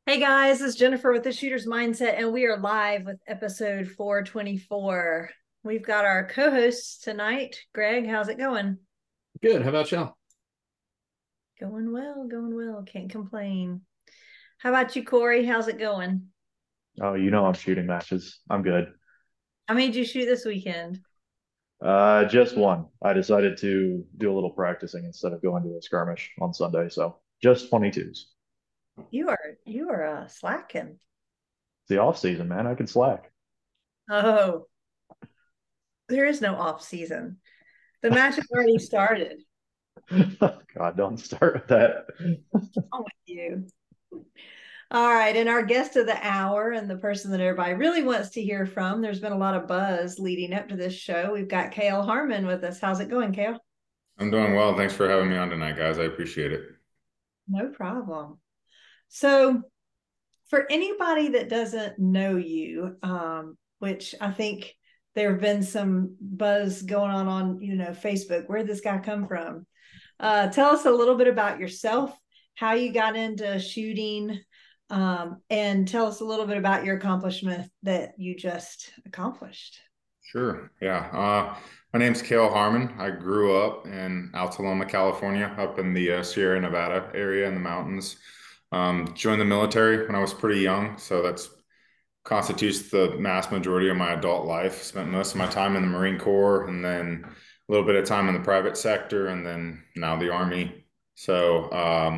Hey guys, it's Jennifer with the Shooter's Mindset, and we are live with episode 424. We've got our co hosts tonight. Greg, how's it going? Good. How about y'all? Going well, going well. Can't complain. How about you, Corey? How's it going? Oh, I'm shooting matches. I'm good. How many did you shoot this weekend? Just one. I decided to do a little practicing instead of going to a skirmish on Sunday, so just 22s. You are slacking. It's the off season, man. I can slack. Oh, there is no off season. The match has already started. God, don't start with that. Oh, with you. All right. And our guest of the hour and the person that everybody really wants to hear from, there's been a lot of buzz leading up to this show. We've got Cale Harmon with us. How's it going, Cale? I'm doing well. Thanks for having me on tonight, guys. I appreciate it. No problem. So, for anybody that doesn't know you, which I think there have been some buzz going on Facebook. Where did this guy come from? Tell us a little bit about yourself, how you got into shooting, and tell us a little bit about your accomplishment that you just accomplished. Sure. Yeah. My name's Cale Harmon. I grew up in Altaloma, California, up in the Sierra Nevada area in the mountains. Joined the military when I was pretty young, so that's constitutes the mass majority of my adult life. Spent most of my time in the Marine Corps, and then a little bit of time in the private sector, and then now the Army. So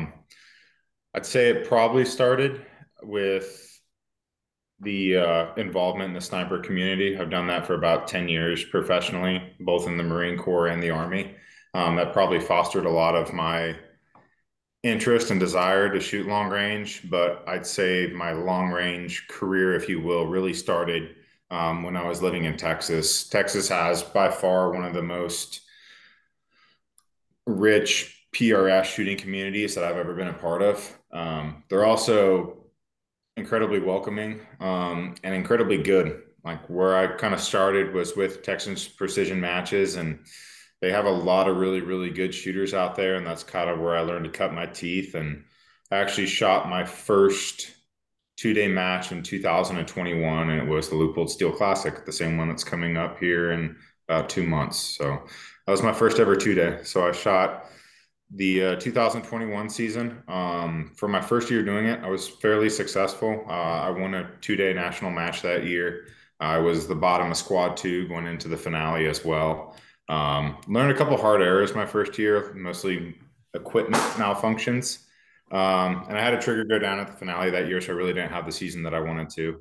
I'd say it probably started with the involvement in the sniper community. I've done that for about 10 years professionally, both in the Marine Corps and the Army. That probably fostered a lot of my interest and desire to shoot long range, but I'd say my long range career, if you will, really started when I was living in Texas. Texas has by far one of the most rich PRS shooting communities that I've ever been a part of. They're also incredibly welcoming and incredibly good. Like where I kind of started was with Texans Precision Matches, and they have a lot of really, really good shooters out there. And that's kind of where I learned to cut my teeth. And I actually shot my first 2 day match in 2021, and it was the Leupold Steel Classic, the same one that's coming up here in about 2 months. So that was my first ever 2 day. So I shot the 2021 season. For my first year doing it, I was fairly successful. I won a 2 day national match that year. I was the bottom of squad two going into the finale as well. Learned a couple hard errors my first year, mostly equipment malfunctions. And I had a trigger go down at the finale that year, so I really didn't have the season that I wanted to.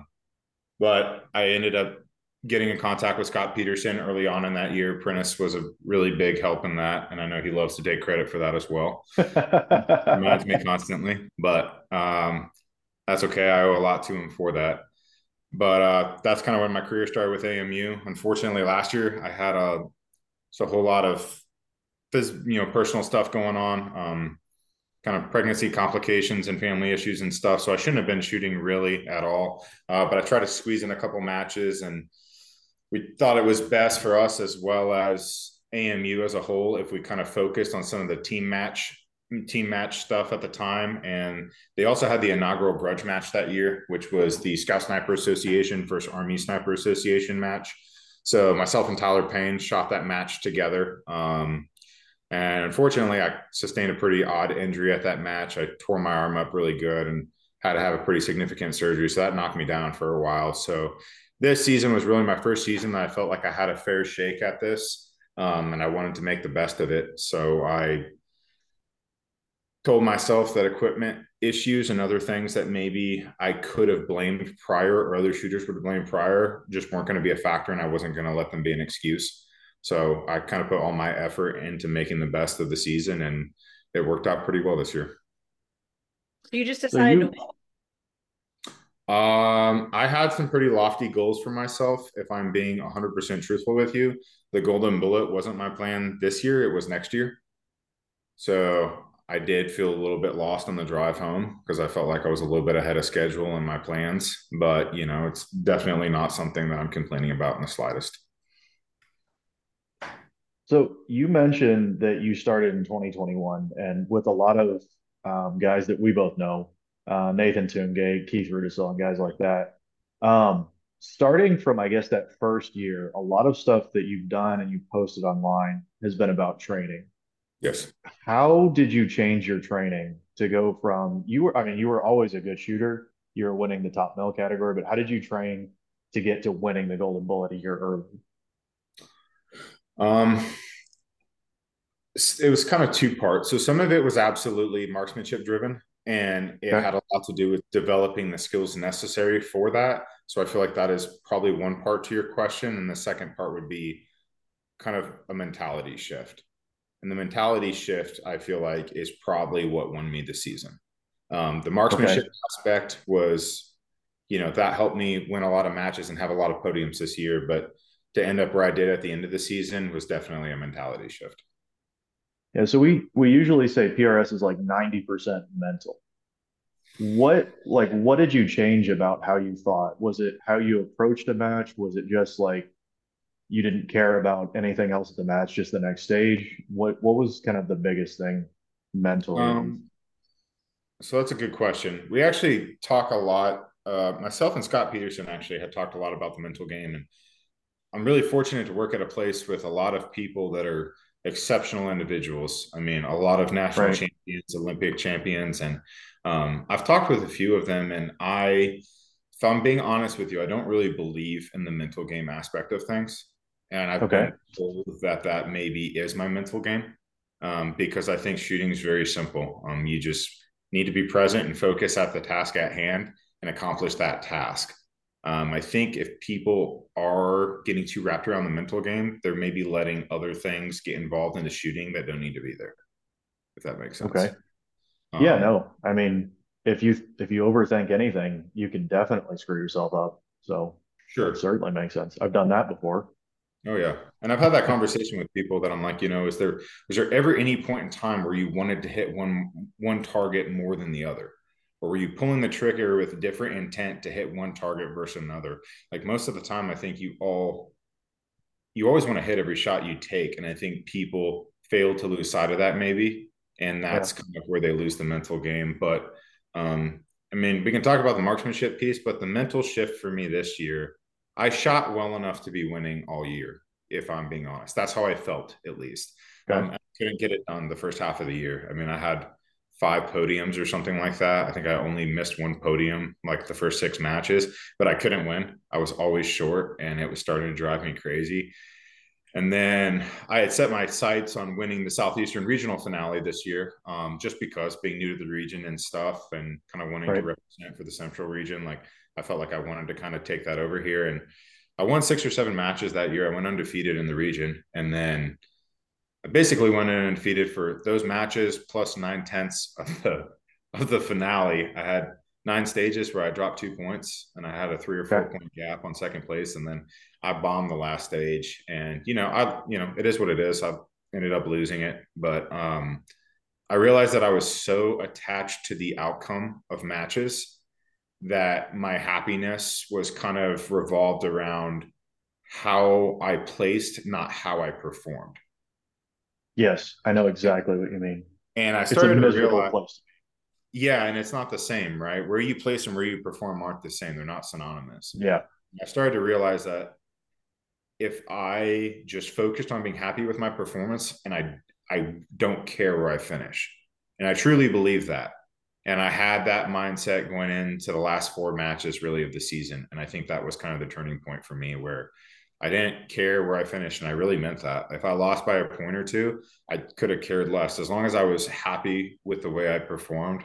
But I ended up getting in contact with Scott Peterson early on in that year. Prentice was a really big help in that, and I know he loves to take credit for that as well. Reminds me constantly, but that's okay. I owe a lot to him for that. But that's kind of when my career started with AMU. Unfortunately, last year I had a whole lot of personal stuff going on. Kind of pregnancy complications and family issues and stuff. So I shouldn't have been shooting really at all. But I tried to squeeze in a couple matches, and we thought it was best for us as well as AMU as a whole if we kind of focused on some of the team match stuff at the time. And they also had the inaugural grudge match that year, which was the Scout Sniper Association versus Army Sniper Association match. So myself and Tyler Payne shot that match together. And unfortunately, I sustained a pretty odd injury at that match. I tore my arm up really good and had to have a pretty significant surgery. So that knocked me down for a while. So this season was really my first season that I felt like I had a fair shake at this. And I wanted to make the best of it. So I told myself that equipment issues and other things that maybe I could have blamed prior or other shooters would have blamed prior just weren't going to be a factor, and I wasn't going to let them be an excuse. So I kind of put all my effort into making the best of the season, and it worked out pretty well this year. So you just So decided to you, win. I had some pretty lofty goals for myself. If I'm being 100% truthful with you, the golden bullet wasn't my plan this year. It was next year. So I did feel a little bit lost on the drive home because I felt like I was a little bit ahead of schedule in my plans. But, it's definitely not something that I'm complaining about in the slightest. you mentioned that you started in 2021, and with a lot of guys that we both know, Nathan Toongay, Keith Rudisill, and guys like that. Starting from, I guess, that first year, a lot of stuff that you've done and you've posted online has been about training. Yes. How did you change your training to go from I mean, you were always a good shooter. You were winning the top mill category, but how did you train to get to winning the Golden Bullet a year early? Um, it was kind of two parts. So some of it was absolutely marksmanship driven, and it Okay. had a lot to do with developing the skills necessary for that. So I feel like that is probably one part to your question. And the second part would be kind of a mentality shift. And the mentality shift, I feel like, is probably what won me the season. The Okay. marksmanship aspect was, that helped me win a lot of matches and have a lot of podiums this year. But to end up where I did at the end of the season was definitely a mentality shift. Yeah, so we usually say PRS is like 90% mental. What did you change about how you thought? Was it how you approached a match? Was it just like you didn't care about anything else at the match, just the next stage? What was kind of the biggest thing mentally? Um, so that's a good question. We actually talk a lot. Myself and Scott Peterson actually had talked a lot about the mental game, and I'm really fortunate to work at a place with a lot of people that are exceptional individuals. I mean, a lot of national Right. champions, Olympic champions, and I've talked with a few of them. And if I'm being honest with you, I don't really believe in the mental game aspect of things. And I've Okay. been told that that maybe is my mental game, because I think shooting is very simple. You just need to be present and focus at the task at hand and accomplish that task. I think if people are getting too wrapped around the mental game, they're maybe letting other things get involved in the shooting that don't need to be there, if that makes sense. Okay. Yeah, Um, no. I mean, if you overthink anything, you can definitely screw yourself up. So that sure. certainly makes sense. I've done that before. Oh yeah. And I've had that conversation with people that I'm like, was there ever any point in time where you wanted to hit one target more than the other? Or were you pulling the trigger with different intent to hit one target versus another? Like most of the time, I think you always want to hit every shot you take. And I think people fail to lose sight of that maybe. And Yeah. that's kind of where they lose the mental game. But I mean, we can talk about the marksmanship piece, but the mental shift for me this year, I shot well enough to be winning all year, if I'm being honest. That's how I felt, at least. Okay. I couldn't get it done the first half of the year. I mean, I had 5 podiums or something like that. I think I only missed one podium like the first 6 matches, but I couldn't win. I was always short, and it was starting to drive me crazy. And then I had set my sights on winning the Southeastern Regional finale this year, just because being new to the region and stuff and kind of wanting to Right. represent for the Central region. Like I felt like I wanted to kind of take that over here. And I won 6 or 7 matches that year. I went undefeated in the region. And then I basically went in and undefeated for those matches plus 9/10 of the finale. I had 9 stages where I dropped 2 points, and I had a 3 or 4 point gap on second place, and then I bombed the last stage. And it is what it is. I ended up losing it, but I realized that I was so attached to the outcome of matches that my happiness was kind of revolved around how I placed, not how I performed. Yes, I know exactly what you mean. And I It's a started to miserable realize, place. yeah, and it's not the same, right? Where you place and where you perform aren't the same. They're not synonymous. Yeah. I started to realize that if I just focused on being happy with my performance, and I don't care where I finish. And I truly believe that. And I had that mindset going into the last 4 matches really of the season. And I think that was kind of the turning point for me, where I didn't care where I finished. And I really meant that. If I lost by a point or two, I could have cared less as long as I was happy with the way I performed.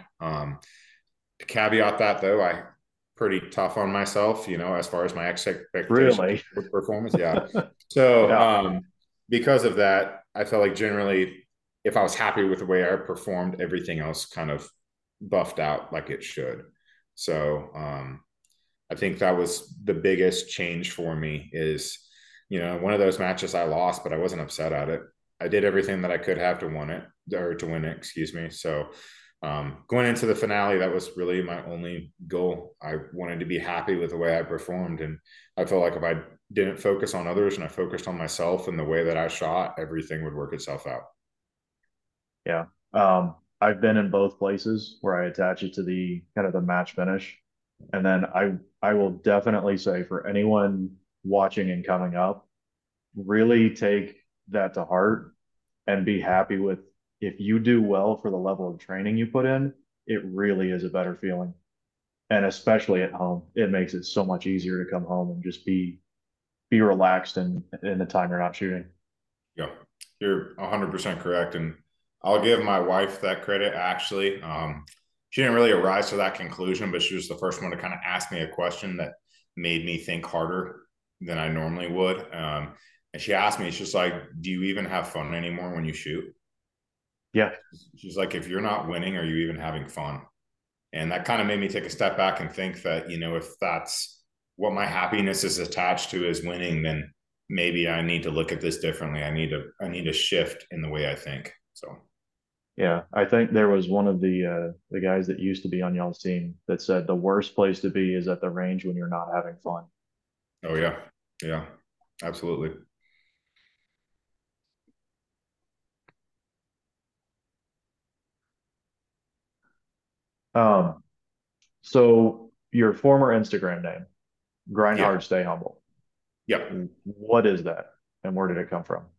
To caveat that though, I pretty tough on myself, as far as my expectations Really? for performance. Yeah. So Yeah. because of that, I felt like generally if I was happy with the way I performed, everything else kind of buffed out like it should. So I think that was the biggest change for me is, one of those matches I lost, but I wasn't upset at it. I did everything that I could have to win it, or to win it, excuse me. So going into the finale, that was really my only goal. I wanted to be happy with the way I performed. And I felt like if I didn't focus on others and I focused on myself and the way that I shot, everything would work itself out. Yeah. I've been in both places where I attach it to the kind of the match finish. And then I will definitely say for anyone watching and coming up, really take that to heart and be happy with if you do well for the level of training you put in, it really is a better feeling. And especially at home, it makes it so much easier to come home and just be relaxed in the time you're not shooting. Yeah, you're 100% correct. And I'll give my wife that credit, actually. She didn't really arise to that conclusion, but she was the first one to kind of ask me a question that made me think harder than I normally would. And she asked me, she's like, do you even have fun anymore when you shoot? Yeah. She's like, if you're not winning, are you even having fun? And that kind of made me take a step back and think that, if that's what my happiness is attached to is winning, then maybe I need to look at this differently. I need to shift in the way I think. So Yeah, I think there was one of the guys that used to be on y'all's team that said the worst place to be is at the range when you're not having fun. oh yeah. Yeah, absolutely. Um, so your former Instagram name, Grind Yeah. Hard, Stay Humble. Yep. What is that, and where did it come from?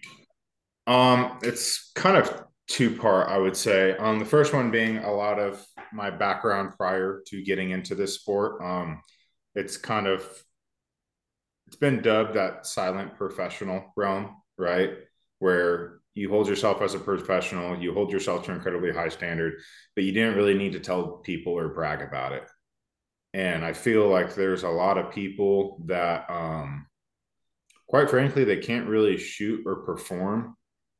It's kind of two-part, I would say. The first one being a lot of my background prior to getting into this sport. It's kind of it's been dubbed that silent professional realm, right? Where you hold yourself as a professional, you hold yourself to an incredibly high standard, but you didn't really need to tell people or brag about it. And I feel like there's a lot of people that, quite frankly, they can't really shoot or perform.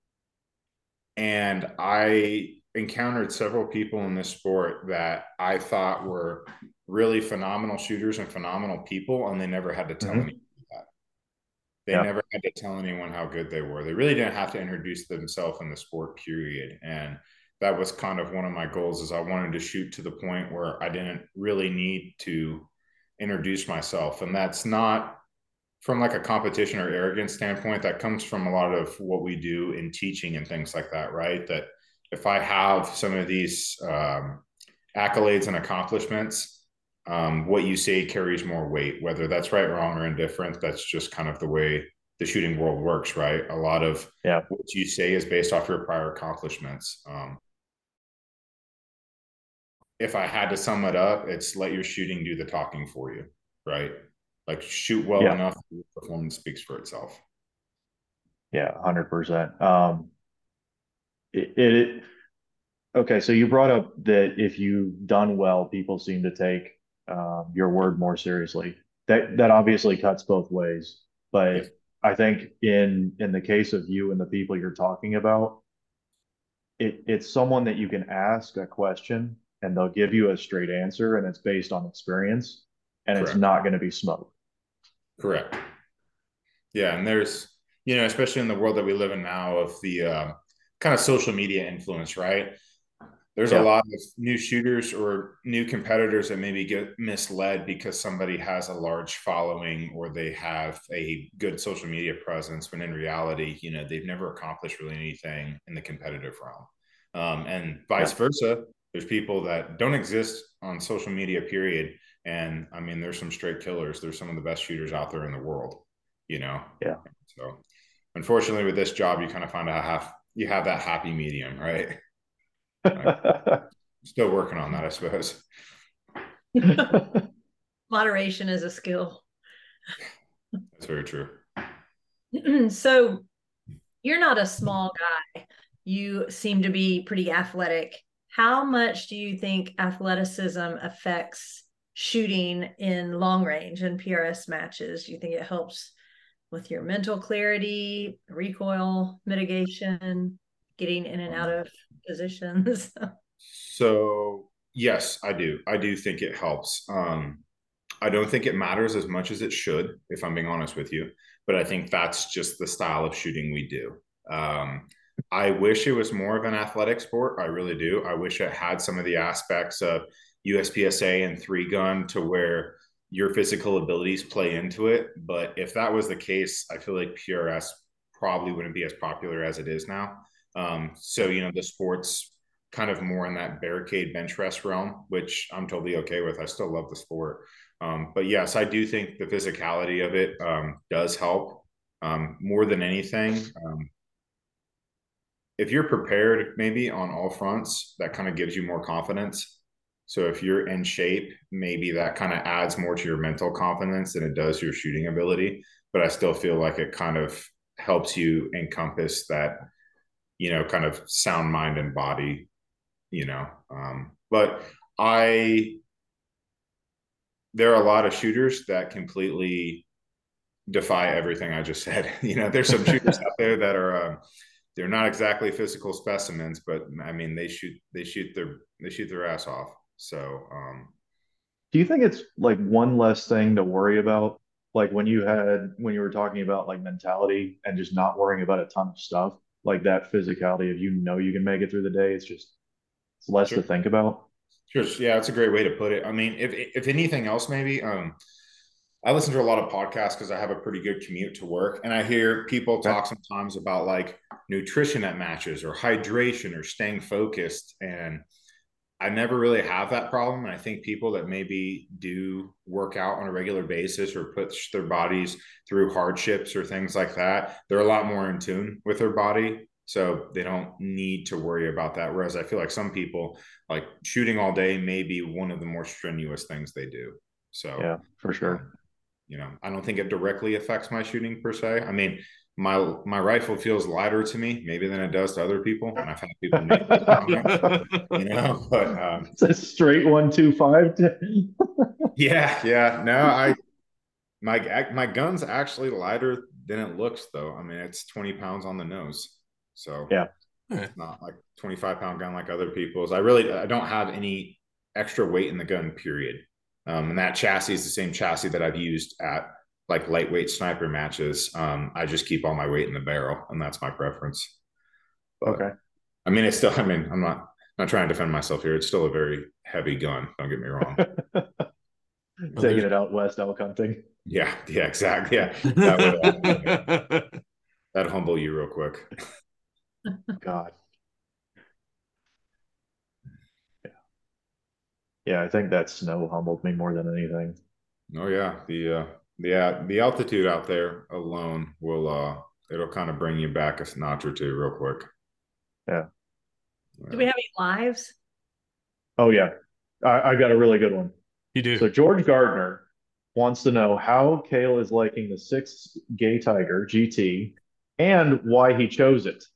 And I encountered several people in this sport that I thought were really phenomenal shooters and phenomenal people, and they never had to tell Hmm. anyone that. They Yeah. never had to tell anyone how good they were. They really didn't have to introduce themselves in the sport, period. And that was kind of one of my goals is I wanted to shoot to the point where I didn't really need to introduce myself. And that's not from like a competition or arrogance standpoint. That comes from a lot of what we do in teaching and things like that, right? That if I have some of these accolades and accomplishments, what you say carries more weight, whether that's right, wrong, or indifferent. That's just kind of the way the shooting world works, right? A lot of Yeah. what you say is based off your prior accomplishments. If I had to sum it up, it's let your shooting do the talking for you, right? Like shoot well Yeah. enough, your performance speaks for itself. Yeah. 100%. It okay. So you brought up that if you've done well, people seem to take your word more seriously. That obviously cuts both ways, Yes. but I think in the case of you and the people you're talking about, it's someone that you can ask a question and they'll give you a straight answer, and it's based on experience, and it's Correct. not going to be smoke. Correct. Yeah, and there's, especially in the world that we live in now of the kind of social media influence, right? There's a Yeah. lot of new shooters or new competitors that maybe get misled because somebody has a large following or they have a good social media presence, when in reality, they've never accomplished really anything in the competitive realm. And vice Yeah. versa, there's people that don't exist on social media, period. And I mean, there's some straight killers. There's some of the best shooters out there in the world, you know? Yeah. So unfortunately with this job, you kind of find out you have that happy medium, right? Like, still working on that, I suppose. Moderation is a skill. That's very true. So you're not a small guy. You seem to be pretty athletic. How much do you think athleticism affects shooting in long range and PRS matches? Do you think it helps with your mental clarity, recoil mitigation, getting in and out Um, of positions? so yes, I do. I do think it helps. I don't think it matters as much as it should, if I'm being honest with you. But I think that's just the style of shooting we do. I wish it was more of an athletic sport. I really do. I wish it had some of the aspects of USPSA and three gun to where your physical abilities play into it. But if that was the case, I feel like PRS probably wouldn't be as popular as it is now. So, the sports kind of more in that barricade bench rest realm, which I'm totally okay with. I still love the sport. But yes, I do think the physicality of it does help more than anything. If you're prepared maybe on all fronts, that kind of gives you more confidence. So if you're in shape, maybe that kind of adds more to your mental confidence than it does your shooting ability. But I still feel like it kind of helps you encompass that, kind of sound mind and body, but there are a lot of shooters that completely defy everything I just said. There's some shooters out there that are, they're not exactly physical specimens, but I mean, they shoot their ass off. So, Do you think it's like one less thing to worry about? Like when you were talking about like mentality and just not worrying about a ton of stuff, like that physicality of you can make it through the day, it's less sure, to think about. sure, yeah, it's a great way to put it. I mean, if anything else, maybe, I listen to a lot of podcasts because I have a pretty good commute to work, and I hear people Okay. talk sometimes about like nutrition at matches or hydration or staying focused, and I never really have that problem. And I think people that maybe do work out on a regular basis or push their bodies through hardships or things like that, they're a lot more in tune with their body. So they don't need to worry about that. Whereas I feel like some people, like shooting all day, may be one of the more strenuous things they do. So, Yeah, for sure. um, I don't think it directly affects my shooting per se. I mean, my rifle feels lighter to me maybe than it does to other people, and I've had people make that comment, but It's a straight 125. yeah, no, my gun's actually lighter than it looks, though. I mean, it's 20 pounds on the nose, so Yeah. it's not like 25-pound gun like other people's. I don't have any extra weight in the gun, period. And that chassis is the same chassis that I've used at like lightweight sniper matches. I just keep all my weight in the barrel, and that's my preference. But Okay. I mean, I'm not trying to defend myself here. It's still a very heavy gun. Don't get me wrong. Taking it out west elk hunting. Yeah, exactly. Yeah, that'd humble you real quick. God. Yeah. Yeah, I think that snow humbled me more than anything. Oh yeah, the altitude out there alone it'll kind of bring you back a notch or two real quick. Yeah. Do we have any lives? Oh yeah. I got a really good one. You do. So George Gardner wants to know how Cale is liking the 6 Gay Tiger GT and why he chose it.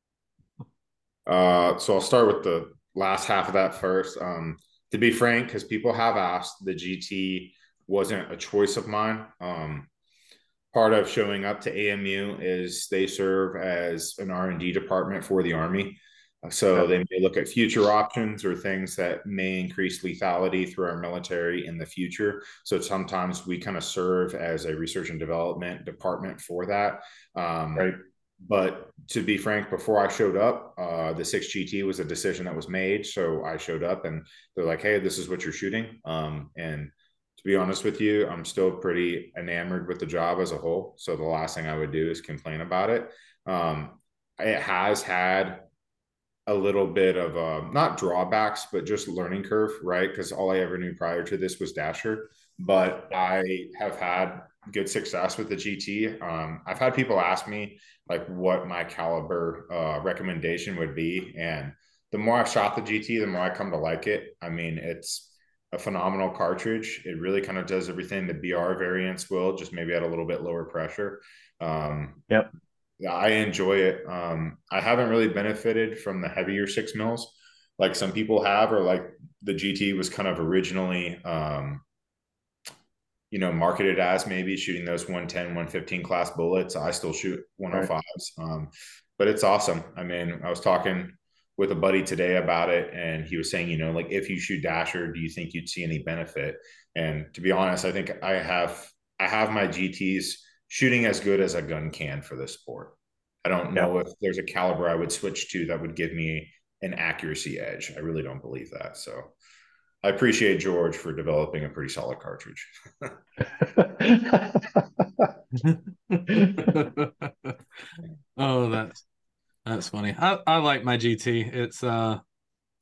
So I'll start with the last half of that first. To be frank, because people have asked, the GT wasn't a choice of mine. Part of showing up to AMU is they serve as an R&D department for the Army. So they may look at future options or things that may increase lethality through our military in the future. So sometimes we kind of serve as a research and development department for that. Right. But to be frank, before I showed up, the 6GT was a decision that was made. So I showed up and they're like, hey, this is what you're shooting. And to be honest with you, I'm still pretty enamored with the job as a whole. So the last thing I would do is complain about it. It has had a little bit of not drawbacks, but just learning curve, right? Because all I ever knew prior to this was Dasher. But I have had good success with the GT. I've had people ask me like what my caliber recommendation would be. And the more I've shot the GT, the more I come to like it. I mean, it's a phenomenal cartridge. It really kind of does everything the BR variants will, just maybe at a little bit lower pressure. Yep. Yeah, I enjoy it. I haven't really benefited from the heavier 6 mils like some people have, or like the GT was kind of originally, marketed as maybe shooting those 110, 115 class bullets. I still shoot 105s, but it's awesome. I mean, I was talking with a buddy today about it, and he was saying, like if you shoot Dasher, do you think you'd see any benefit? And to be honest, I think I have my GTs shooting as good as a gun can for this sport. I don't know if there's a caliber I would switch to that would give me an accuracy edge. I really don't believe that. So I appreciate George for developing a pretty solid cartridge. Oh, that's funny. I like my GT.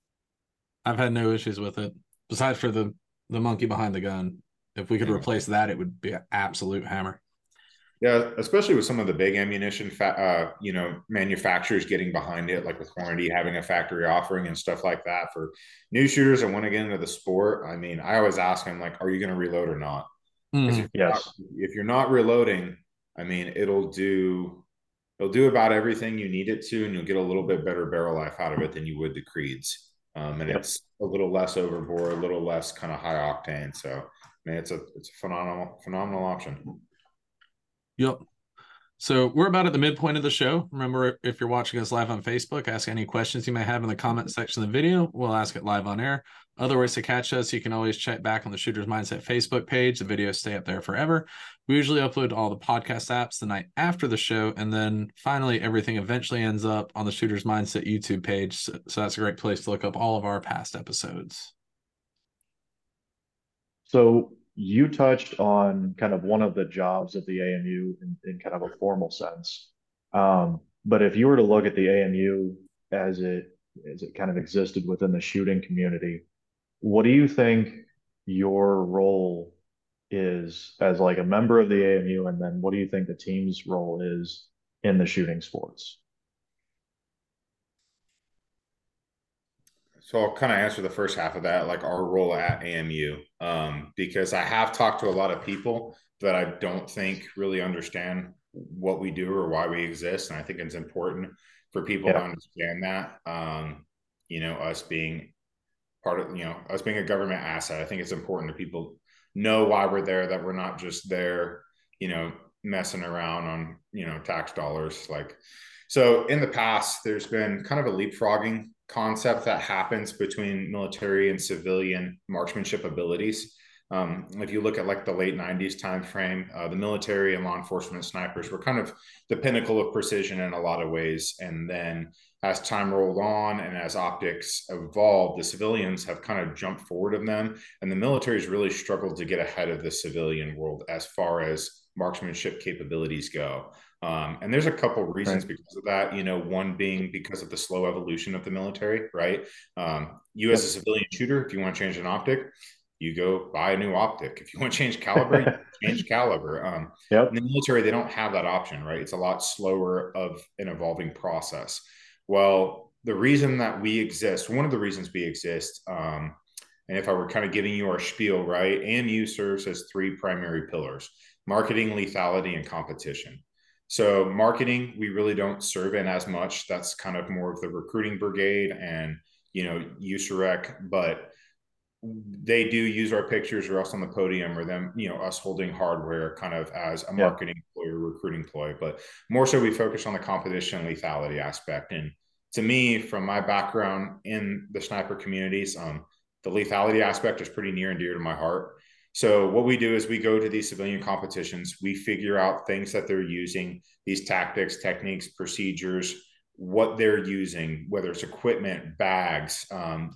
I've had no issues with it. Besides for the monkey behind the gun. If we could replace that, it would be an absolute hammer. Yeah, especially with some of the big ammunition, manufacturers getting behind it, like with Hornady having a factory offering and stuff like that for new shooters that want to get into the sport. I mean, I always ask them, like, are you going to reload or not? Because if you're not reloading, I mean, it'll do about everything you need it to, and you'll get a little bit better barrel life out of it than you would the Creeds. It's a little less overbore, a little less kind of high octane. So, I mean, it's a phenomenal option. Yep. So we're about at the midpoint of the show. Remember, if you're watching us live on Facebook, ask any questions you may have in the comment section of the video. We'll ask it live on air. Other ways to catch us, you can always check back on the Shooter's Mindset Facebook page. The videos stay up there forever. We usually upload to all the podcast apps the night after the show. And then finally, everything eventually ends up on the Shooter's Mindset YouTube page. So that's a great place to look up all of our past episodes. So you touched on kind of one of the jobs of the AMU in kind of a formal sense. But if you were to look at the AMU as it kind of existed within the shooting community, what do you think your role is as like a member of the AMU? And then what do you think the team's role is in the shooting sports? So I'll kind of answer the first half of that, like our role at AMU, because I have talked to a lot of people that I don't think really understand what we do or why we exist. And I think it's important for people to understand that, us being part of, us being a government asset. I think it's important that people know why we're there, that we're not just there, messing around on, tax dollars. So in the past, there's been kind of a leapfrogging concept that happens between military and civilian marksmanship abilities. If you look at like the late 90s time frame, the military and law enforcement snipers were kind of the pinnacle of precision in a lot of ways. And then as time rolled on and as optics evolved, the civilians have kind of jumped forward of them. And the military has really struggled to get ahead of the civilian world as far as marksmanship capabilities go. And there's a couple reasons because of that, one being because of the slow evolution of the military, right? You as a civilian shooter, if you want to change an optic, you go buy a new optic. If you want to change caliber, you change caliber. In the military, they don't have that option, right? It's a lot slower of an evolving process. Well, the reason that we exist, one of the reasons we exist, and if I were kind of giving you our spiel, right, AMU serves as three primary pillars: marketing, lethality, and competition. So marketing, we really don't serve in as much. That's kind of more of the recruiting brigade and, USAREC, but they do use our pictures or us on the podium or them, us holding hardware kind of as a marketing ploy or recruiting ploy. But more so we focus on the competition and lethality aspect. And to me, from my background in the sniper communities, the lethality aspect is pretty near and dear to my heart. So what we do is we go to these civilian competitions, we figure out things that they're using, these tactics, techniques, procedures, what they're using, whether it's equipment, bags,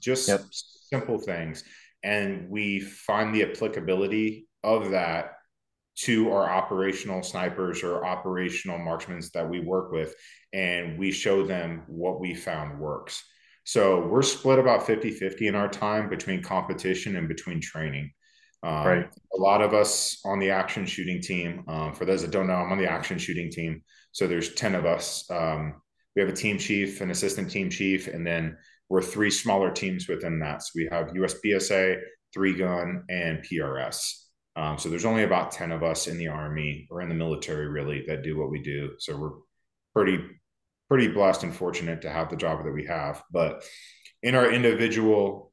just simple things. And we find the applicability of that to our operational snipers or operational marksmen that we work with. And we show them what we found works. So we're split about 50-50 in our time between competition and between training. A lot of us on the action shooting team, for those that don't know, I'm on the action shooting team. So there's 10 of us. We have a team chief, an assistant team chief, and then we're three smaller teams within that. So we have USPSA, 3-gun, and PRS. So there's only about 10 of us in the Army or in the military really that do what we do. So we're pretty blessed and fortunate to have the job that we have. But in our individual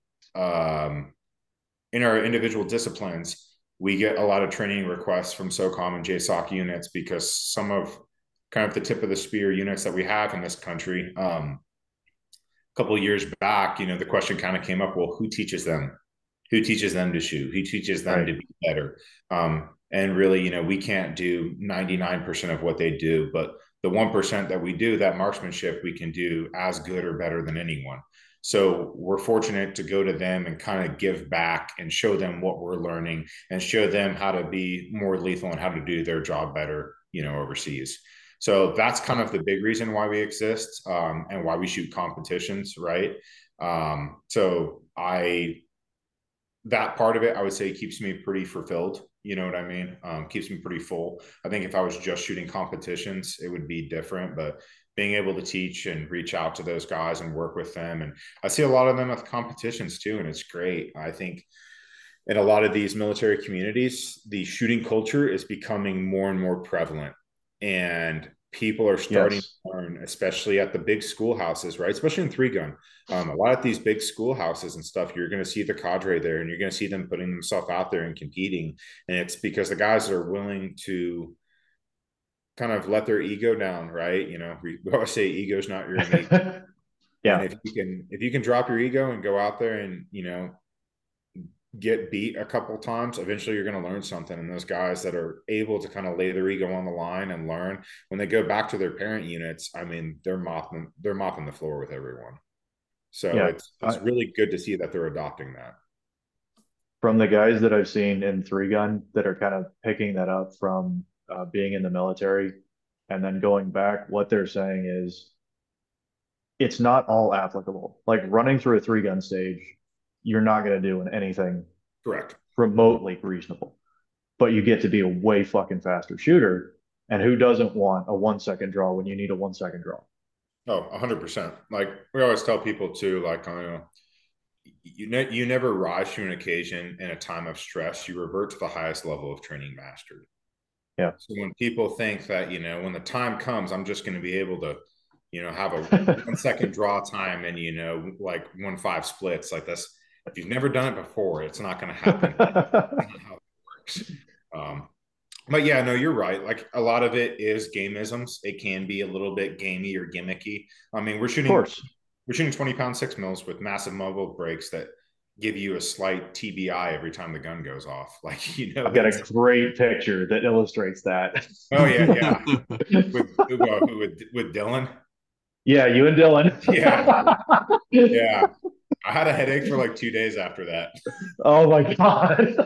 disciplines, we get a lot of training requests from SOCOM and JSOC units because some of kind of the tip of the spear units that we have in this country, a couple of years back, the question kind of came up, well, who teaches them? Who teaches them to shoot? Who teaches them to be better? And really, we can't do 99% of what they do, but the 1% that we do, that marksmanship, we can do as good or better than anyone. So we're fortunate to go to them and kind of give back and show them what we're learning and show them how to be more lethal and how to do their job better, overseas. So that's kind of the big reason why we exist and why we shoot competitions, right? So that part of it, I would say, keeps me pretty fulfilled. You know what I mean? Keeps me pretty full. I think if I was just shooting competitions, it would be different, but being able to teach and reach out to those guys and work with them. And I see a lot of them at the competitions too. And it's great. I think in a lot of these military communities, the shooting culture is becoming more and more prevalent. And people are starting to learn, especially at the big schoolhouses, right? Especially in 3-gun. A lot of these big schoolhouses and stuff, you're going to see the cadre there, and you're going to see them putting themselves out there and competing. And it's because the guys are willing to kind of let their ego down, right? You know, we always say ego's not your enemy. Yeah. And if you can drop your ego and go out there and, you know, get beat a couple times, eventually you're going to learn something. And those guys that are able to kind of lay their ego on the line and learn, when they go back to their parent units, I mean, they're mopping the floor with everyone. So yeah, it's really good to see that they're adopting that. From the guys that I've seen in 3-gun that are kind of picking that up from being in the military and then going back, what they're saying is it's not all applicable. Like running through a 3-gun stage, you're not going to do anything correct remotely reasonable, but you get to be a way fucking faster shooter. And who doesn't want a 1-second draw when you need a 1-second draw? Oh, 100%. Like we always tell people too, like, you never rise to an occasion in a time of stress. You revert to the highest level of training mastered. Yeah. So when people think that, you know, when the time comes, I'm just going to be able to, you know, have a 1-second draw time and, you know, like 1-5 splits like this. If you've never done it before, it's not going to happen. That's not how it works. But yeah, no, you're right. Like a lot of it is gameisms. It can be a little bit gamey or gimmicky. I mean, we're shooting 20-pound 6mm with massive muzzle brakes that give you a slight TBI every time the gun goes off. Like, you know, I've got a great picture that illustrates that. Oh yeah. with Dylan. Yeah, you and Dylan. Yeah. Yeah. I had a headache for like 2 days after that. Oh my God.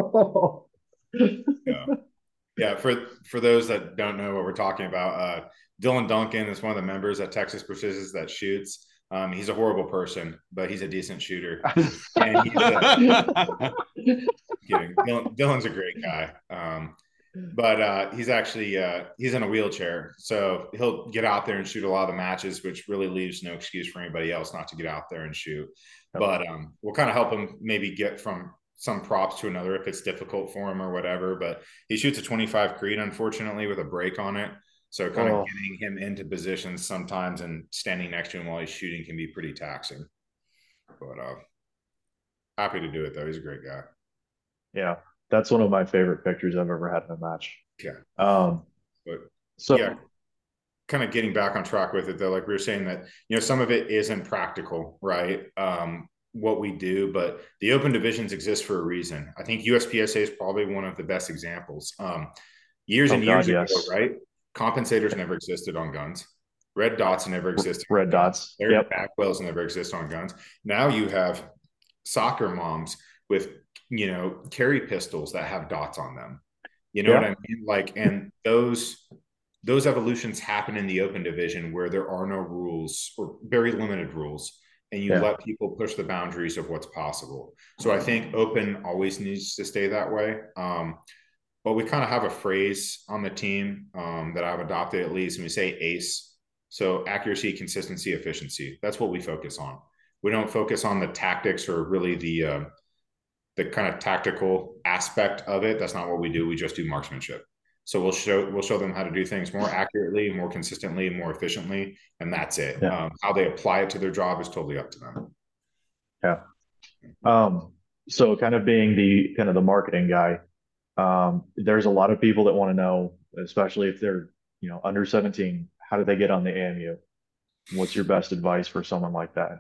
Yeah. For those that don't know what we're talking about, Dylan Duncan is one of the members at Texas Precision that shoots. He's a horrible person, but he's a decent shooter. And he's kidding. Dylan's a great guy. But he's actually he's in a wheelchair, so he'll get out there and shoot a lot of the matches, which really leaves no excuse for anybody else not to get out there and shoot. But we'll kind of help him maybe get from some props to another if it's difficult for him or whatever. But he shoots a 25 Creed, unfortunately, with a brake on it. So kind of getting him into positions sometimes and standing next to him while he's shooting can be pretty taxing. But happy to do it though. He's a great guy. Yeah. That's one of my favorite pictures I've ever had in a match. Yeah. Yeah, kind of getting back on track with it though, like we were saying that, you know, some of it isn't practical, right? What we do, but the open divisions exist for a reason. I think USPSA is probably one of the best examples. Years ago, right? Compensators never existed on guns. Red dots never existed. Red dots. Backwells never exist on guns. Now you have soccer moms with, you know, carry pistols that have dots on them. You know what I mean? Like, and those evolutions happen in the open division where there are no rules or very limited rules, and you let people push the boundaries of what's possible. So I think open always needs to stay that way. But we kind of have a phrase on the team that I've adopted at least, and we say ACE. So accuracy, consistency, efficiency. That's what we focus on. We don't focus on the tactics or really the kind of tactical aspect of it. That's not what we do. We just do marksmanship. So we'll show them how to do things more accurately, more consistently, more efficiently, and that's it. How they apply it to their job is totally up to them. Yeah. So kind of being the marketing guy, there's a lot of people that want to know, especially if they're, you know, under 17, how do they get on the AMU? What's your best advice for someone like that?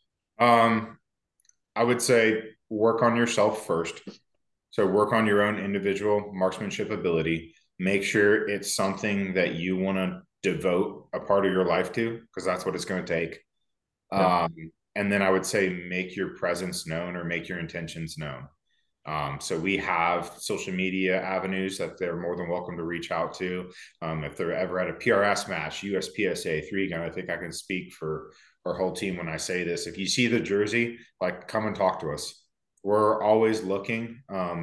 I would say work on yourself first. So work on your own individual marksmanship ability. Make sure it's something that you want to devote a part of your life to, because that's what it's going to take. And then I would say make your presence known or make your intentions known. So we have social media avenues that they're more than welcome to reach out to. If they're ever at a PRS match, USPSA 3-gun, I think I can speak for our whole team when I say this. If you see the jersey, like, come and talk to us. We're always looking.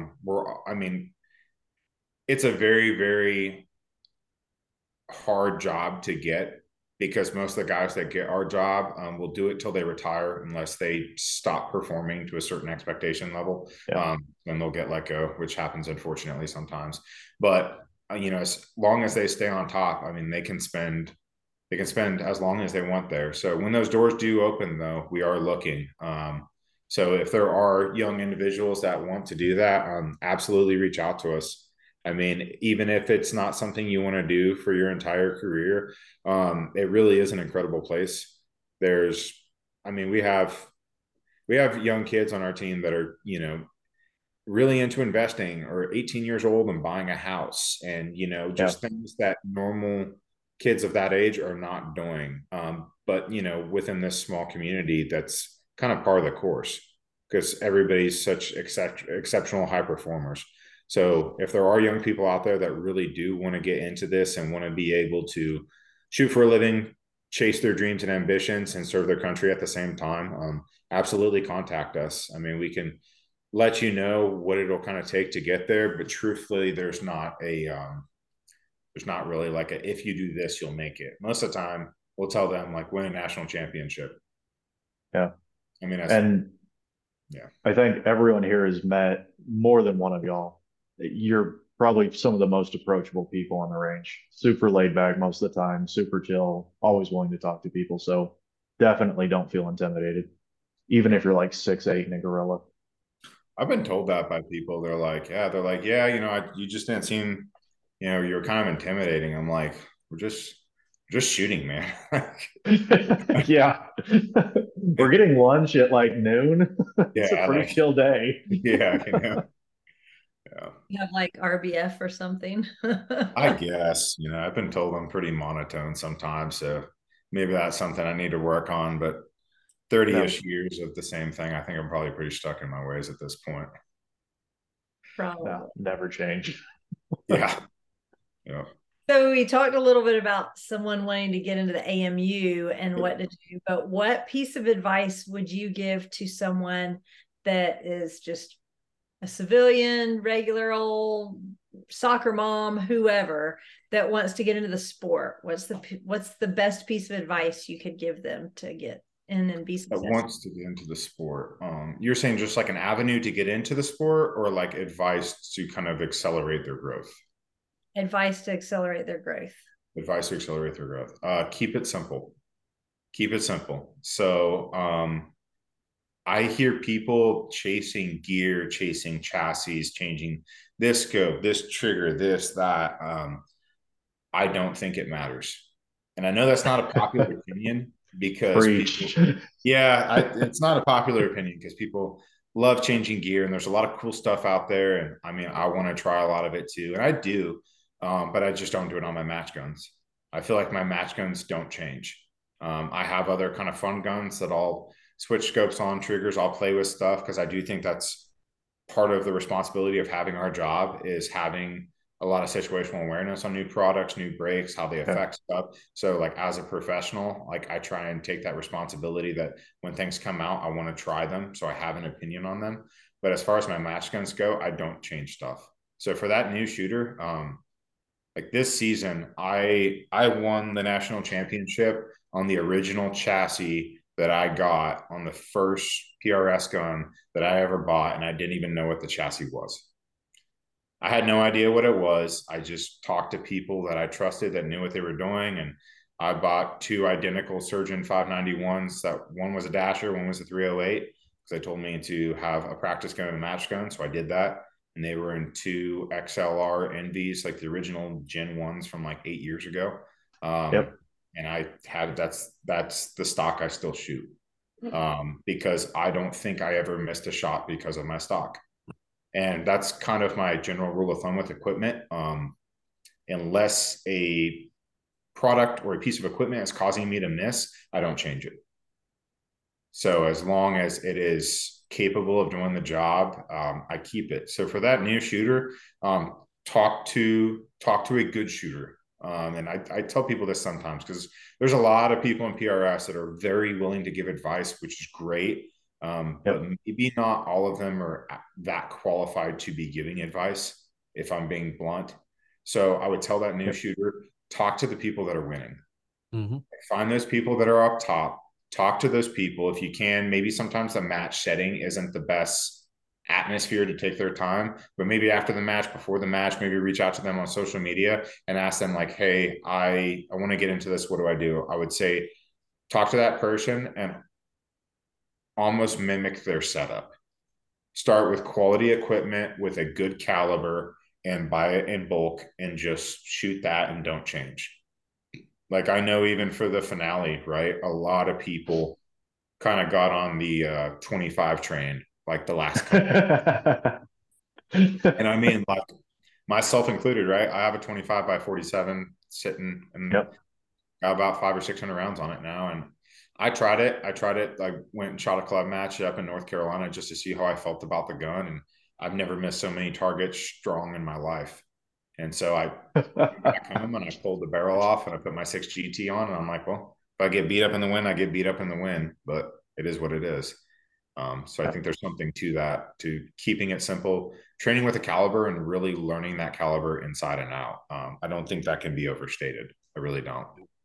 It's a very, very hard job to get, because most of the guys that get our job will do it till they retire, unless they stop performing to a certain expectation level. Yeah. Then they'll get let go, which happens unfortunately sometimes. But as long as they stay on top, they can spend as long as they want there. So when those doors do open, though, we are looking. So if there are young individuals that want to do that, absolutely reach out to us. Even if it's not something you want to do for your entire career, it really is an incredible place. We have young kids on our team that are, really into investing, or 18 years old and buying a house, and, things that normal kids of that age are not doing. But, within this small community, that's kind of part of the course, because everybody's such exceptional high performers. So if there are young people out there that really do want to get into this and want to be able to shoot for a living, chase their dreams and ambitions, and serve their country at the same time, absolutely contact us. We can let you know what it'll kind of take to get there, but truthfully, there's not really like a, if you do this, you'll make it. Most of the time, we'll tell them, like, win a national championship. Yeah. I think everyone here has met more than one of y'all. You're probably some of the most approachable people on the range. Super laid back most of the time, super chill, always willing to talk to people. So definitely don't feel intimidated, even if you're like 6'8" and a gorilla. I've been told that by people. They're like, you just didn't seem, you were kind of intimidating. I'm like, we're just shooting, man. Yeah. We're getting lunch at like noon. It's a pretty chill day. Yeah. You have like RBF or something. I guess, I've been told I'm pretty monotone sometimes, so maybe that's something I need to work on. But 30-ish years of the same thing, I think I'm probably pretty stuck in my ways at this point. Probably. No, never change. Yeah. So we talked a little bit about someone wanting to get into the AMU and what to do, but what piece of advice would you give to someone that is just a civilian, regular old soccer mom, whoever, that wants to get into the sport? What's the best piece of advice you could give them to get in and be successful? That wants to get into the sport. You're saying just like an avenue to get into the sport, or like advice to kind of accelerate their growth? Advice to accelerate their growth. Advice to accelerate their growth. Keep it simple. Keep it simple. So I hear people chasing gear, chasing chassis, changing this scope, this trigger, this, that. I don't think it matters. And I know that's not a popular opinion, because it's not a popular opinion because people love changing gear, and there's a lot of cool stuff out there. And I want to try a lot of it too. And I do, but I just don't do it on my match guns. I feel like my match guns don't change. I have other kind of fun guns that I'll switch scopes on, triggers, I'll play with stuff, because I do think that's part of the responsibility of having our job, is having a lot of situational awareness on new products, new brakes, how they affect stuff. So like, as a professional, like, I try and take that responsibility that when things come out, I want to try them, so I have an opinion on them. But as far as my match guns go, I don't change stuff. So for that new shooter, like this season, I won the national championship on the original chassis that I got on the first PRS gun that I ever bought, and I didn't even know what the chassis was. I had no idea what it was. I just talked to people that I trusted that knew what they were doing, and I bought 2 identical Surgeon 591s. That one was a Dasher, one was a 308, because they told me to have a practice gun and a match gun, so I did that. And they were in 2 XLR Envies, like the original Gen 1s from like 8 years ago. And I had that's the stock I still shoot, because I don't think I ever missed a shot because of my stock. And that's kind of my general rule of thumb with equipment. Unless a product or a piece of equipment is causing me to miss, I don't change it. So as long as it is capable of doing the job, I keep it. So for that new shooter, talk to a good shooter. And I tell people this sometimes because there's a lot of people in PRS that are very willing to give advice, which is great. But maybe not all of them are that qualified to be giving advice, if I'm being blunt. So I would tell that new shooter, talk to the people that are winning. Mm-hmm. Find those people that are up top. Talk to those people if you can. Maybe sometimes the match setting isn't the best atmosphere to take their time, but maybe after the match, before the match, maybe reach out to them on social media and ask them like, hey, I want to get into this. What do I do? I would say talk to that person and almost mimic their setup. Start with quality equipment with a good caliber and buy it in bulk and just shoot that and don't change. Like I know even for the finale, right? A lot of people kind of got on the 25 train, like the last couple. And I mean, like myself included, right? I have a 25 by 47 sitting and got about 500 or 600 rounds on it now. And I tried it. I went and shot a club match up in North Carolina just to see how I felt about the gun. And I've never missed so many targets strong in my life. And so I went back home and I pulled the barrel off and I put my 6 GT on. And I'm like, well, if I get beat up in the wind, I get beat up in the wind, but it is what it is. So I think there's something to that, to keeping it simple, training with a caliber and really learning that caliber inside and out. I don't think that can be overstated. I really don't.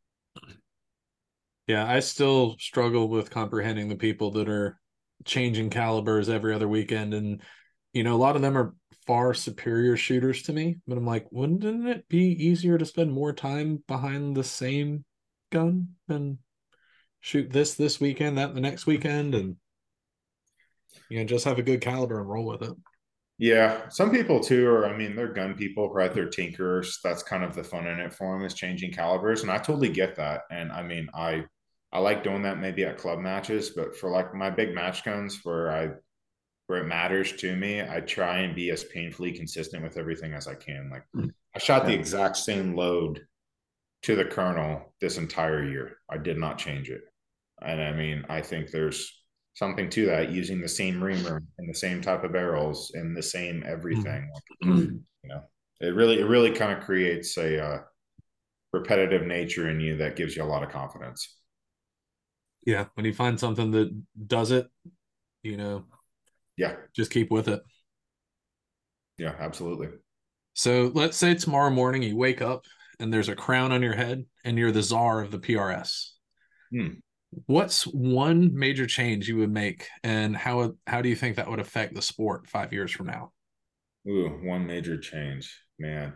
Yeah, I still struggle with comprehending the people that are changing calibers every other weekend. And, you know, a lot of them are far superior shooters to me, but I'm like, wouldn't it be easier to spend more time behind the same gun than shoot this weekend, that the next weekend, and, you know, just have a good caliber and roll with it? Yeah, some people too are, I mean, they're gun people, right? They're tinkerers. That's kind of the fun in it for them, is changing calibers. And I totally get that. And I mean, I like doing that maybe at club matches, but for like my big match guns where it matters to me, I try and be as painfully consistent with everything as I can. Like I shot the exact same load to the kernel this entire year. I did not change it. And I mean, I think there's something to that, using the same reamer and the same type of barrels and the same everything. You know, it really kind of creates a repetitive nature in you that gives you a lot of confidence. Yeah, when you find something that does it, you know, just keep with it. Yeah, absolutely. So let's say tomorrow morning you wake up and there's a crown on your head and you're the czar of the PRS. What's one major change you would make, and how do you think that would affect the sport 5 years from now? Ooh, one major change, man.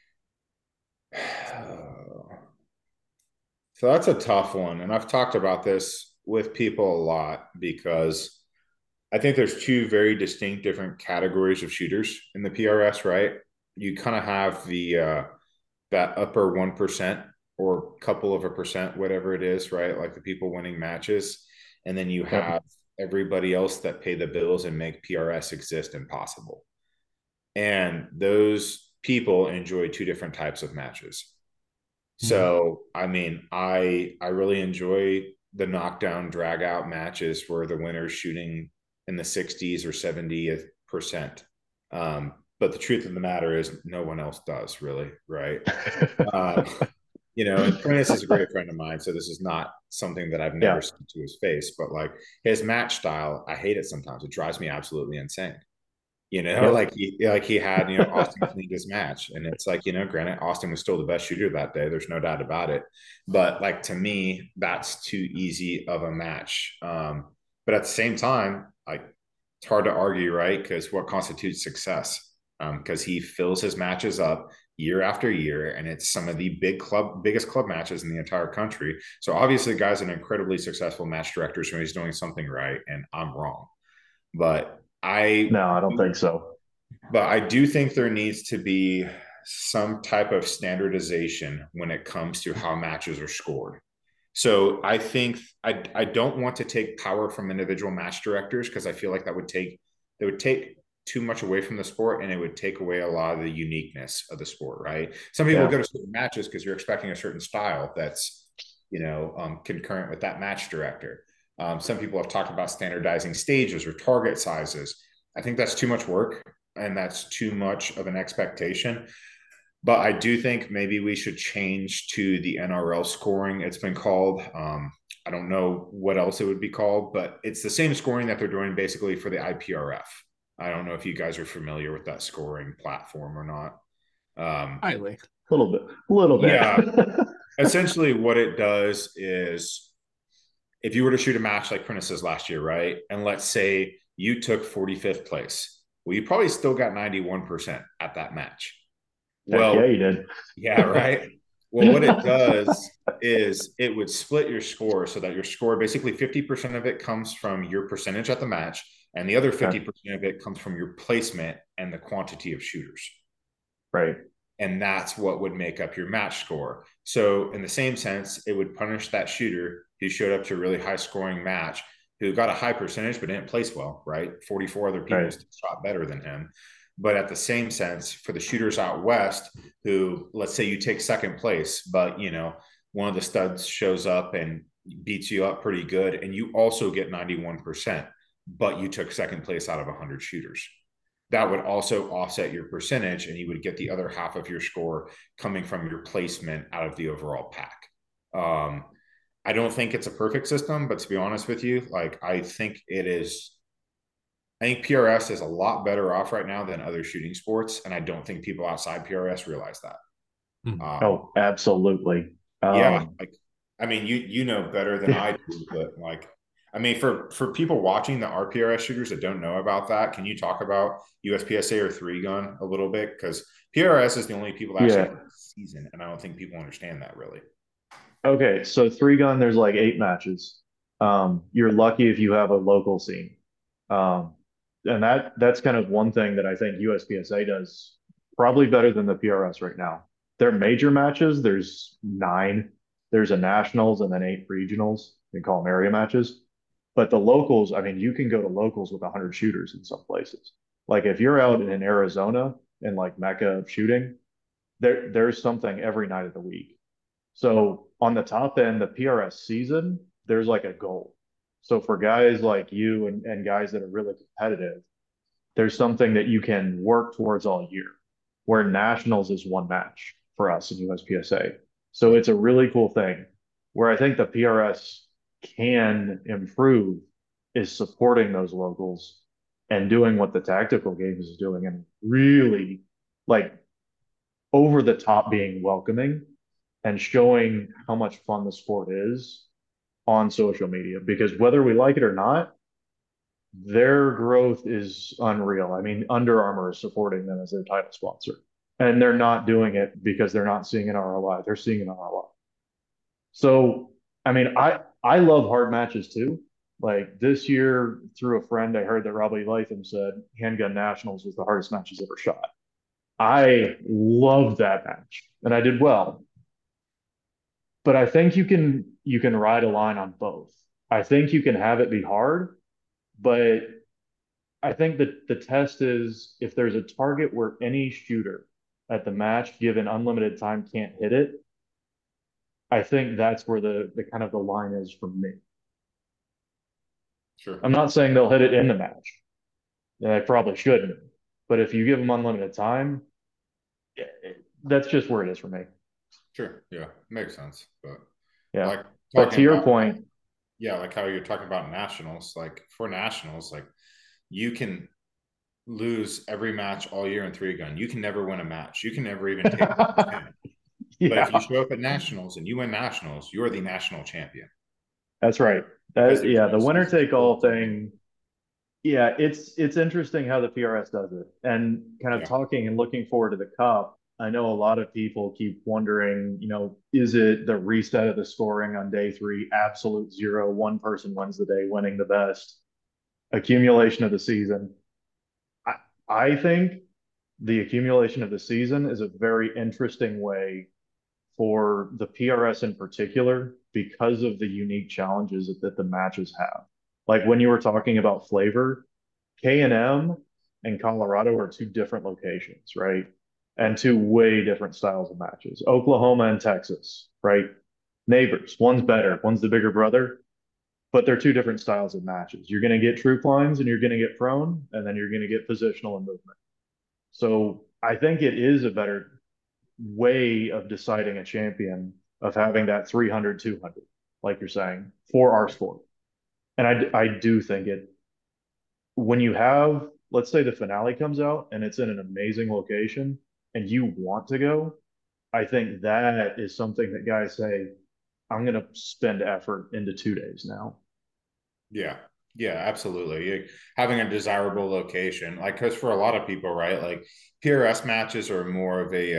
So that's a tough one. And I've talked about this with people a lot because I think there's two very distinct different categories of shooters in the PRS, right? You kind of have the that upper 1% or couple of a percent, whatever it is, right? Like the people winning matches. And then you have everybody else that pay the bills and make PRS exist and possible. And those people enjoy two different types of matches. So, I mean, I really enjoy the knockdown drag out matches where the winner's shooting in the 60s or 70%. But the truth of the matter is no one else does, really, right? You know, and Prentice is a great friend of mine, so this is not something that I've never seen to his face, but like his match style, I hate it sometimes. It drives me absolutely insane. You know, like he had, you know, Austin cleaned his match. And it's like, you know, granted, Austin was still the best shooter that day. There's no doubt about it. But like, to me, that's too easy of a match. But at the same time, like, it's hard to argue, right? Because what constitutes success? Because he fills his matches up year after year, and it's some of the biggest club matches in the entire country. So obviously, the guy's an incredibly successful match director, so he's doing something right, and I'm wrong. But I don't think so. But I do think there needs to be some type of standardization when it comes to how matches are scored. So I think I don't want to take power from individual match directors, because I feel like that would take too much away from the sport, and it would take away a lot of the uniqueness of the sport, right? Some people go to certain matches because you're expecting a certain style that's, you know, concurrent with that match director. Some people have talked about standardizing stages or target sizes. I think that's too much work and that's too much of an expectation. But I do think maybe we should change to the NRL scoring, it's been called. I don't know what else it would be called, but it's the same scoring that they're doing basically for the IPRF. I don't know if you guys are familiar with that scoring platform or not. Highly. A little bit. Yeah. Essentially, what it does is if you were to shoot a match like Prentice's last year, right? And let's say you took 45th place. Well, you probably still got 91% at that match. Well, yeah, you did. Yeah, right. Well, what it does is it would split your score so that your score, basically 50% of it comes from your percentage at the match, and the other 50% of it comes from your placement and the quantity of shooters. Right. And that's what would make up your match score. So in the same sense, it would punish that shooter who showed up to a really high scoring match, who got a high percentage but didn't place well, right? 44 other people shot better than him. But at the same sense, for the shooters out west, who, let's say you take second place, but one of the studs shows up and beats you up pretty good, and you also get 91%, but you took second place out of 100 shooters. That would also offset your percentage, and you would get the other half of your score coming from your placement out of the overall pack. I don't think it's a perfect system, but to be honest with you, I think it is. I think PRS is a lot better off right now than other shooting sports, and I don't think people outside PRS realize that. Oh, absolutely. Yeah, you know better than I do, but for people watching the RPRS shooters that don't know about that, can you talk about USPSA or 3-gun a little bit? Because PRS is the only people that actually have a season, and I don't think people understand that really. Okay, so 3-gun, there's like 8 matches. You're lucky if you have a local scene. And that's kind of one thing that I think USPSA does probably better than the PRS right now. Their major matches, there's 9. There's a nationals and then 8 regionals. They call them area matches. But the locals, I mean, you can go to locals with 100 shooters in some places. Like if you're out in Arizona and like Mecca of shooting, there's something every night of the week. So on the top end, the PRS season, there's like a goal. So for guys like you and guys that are really competitive, there's something that you can work towards all year, where nationals is one match for us in USPSA. So it's a really cool thing. Where I think the PRS can improve is supporting those locals and doing what the tactical games is doing, and really like over the top being welcoming and showing how much fun the sport is on social media, because whether we like it or not, their growth is unreal. I mean, Under Armour is supporting them as their title sponsor, and they're not doing it because they're not seeing an ROI. They're seeing an ROI. So, I mean, I love hard matches too. Like this year, through a friend, I heard that Robbie Latham said Handgun Nationals was the hardest match he's ever shot. I loved that match, and I did well. But I think you can ride a line on both. I think you can have it be hard, but I think that the test is if there's a target where any shooter at the match, given unlimited time, can't hit it. I think that's where the kind of the line is for me. Sure. I'm not saying they'll hit it in the match. They probably shouldn't. But if you give them unlimited time, that's just where it is for me. Sure. Yeah. Makes sense. But yeah. But to your point, yeah, like how you're talking about nationals, like for nationals, like you can lose every match all year in 3-gun. You can never win a match. You can never even take But if you show up at nationals and you win nationals, you're the national champion. That's right. The winner take all thing. Yeah, it's interesting how the PRS does it. And kind of talking and looking forward to the Cup, I know a lot of people keep wondering, is it the reset of the scoring on day 3, absolute zero, one person wins the day, winning the best, accumulation of the season? I think the accumulation of the season is a very interesting way for the PRS in particular, because of the unique challenges that the matches have. Like when you were talking about flavor, K&M and Colorado are 2 different locations, right? And 2 way different styles of matches. Oklahoma and Texas, right? Neighbors. One's better, one's the bigger brother. but they're two different styles of matches. You're going to get true climbs and you're going to get prone, and then you're going to get positional and movement. So I think it is a better way of deciding a champion of having that 300, 200, like you're saying, for our sport. And I do think it, when you have, let's say the finale comes out and it's in an amazing location and you want to go, I think that is something that guys say, I'm going to spend effort into 2 days now. Yeah. Yeah, absolutely. Having a desirable location, like, because for a lot of people, right, like PRS matches are more of a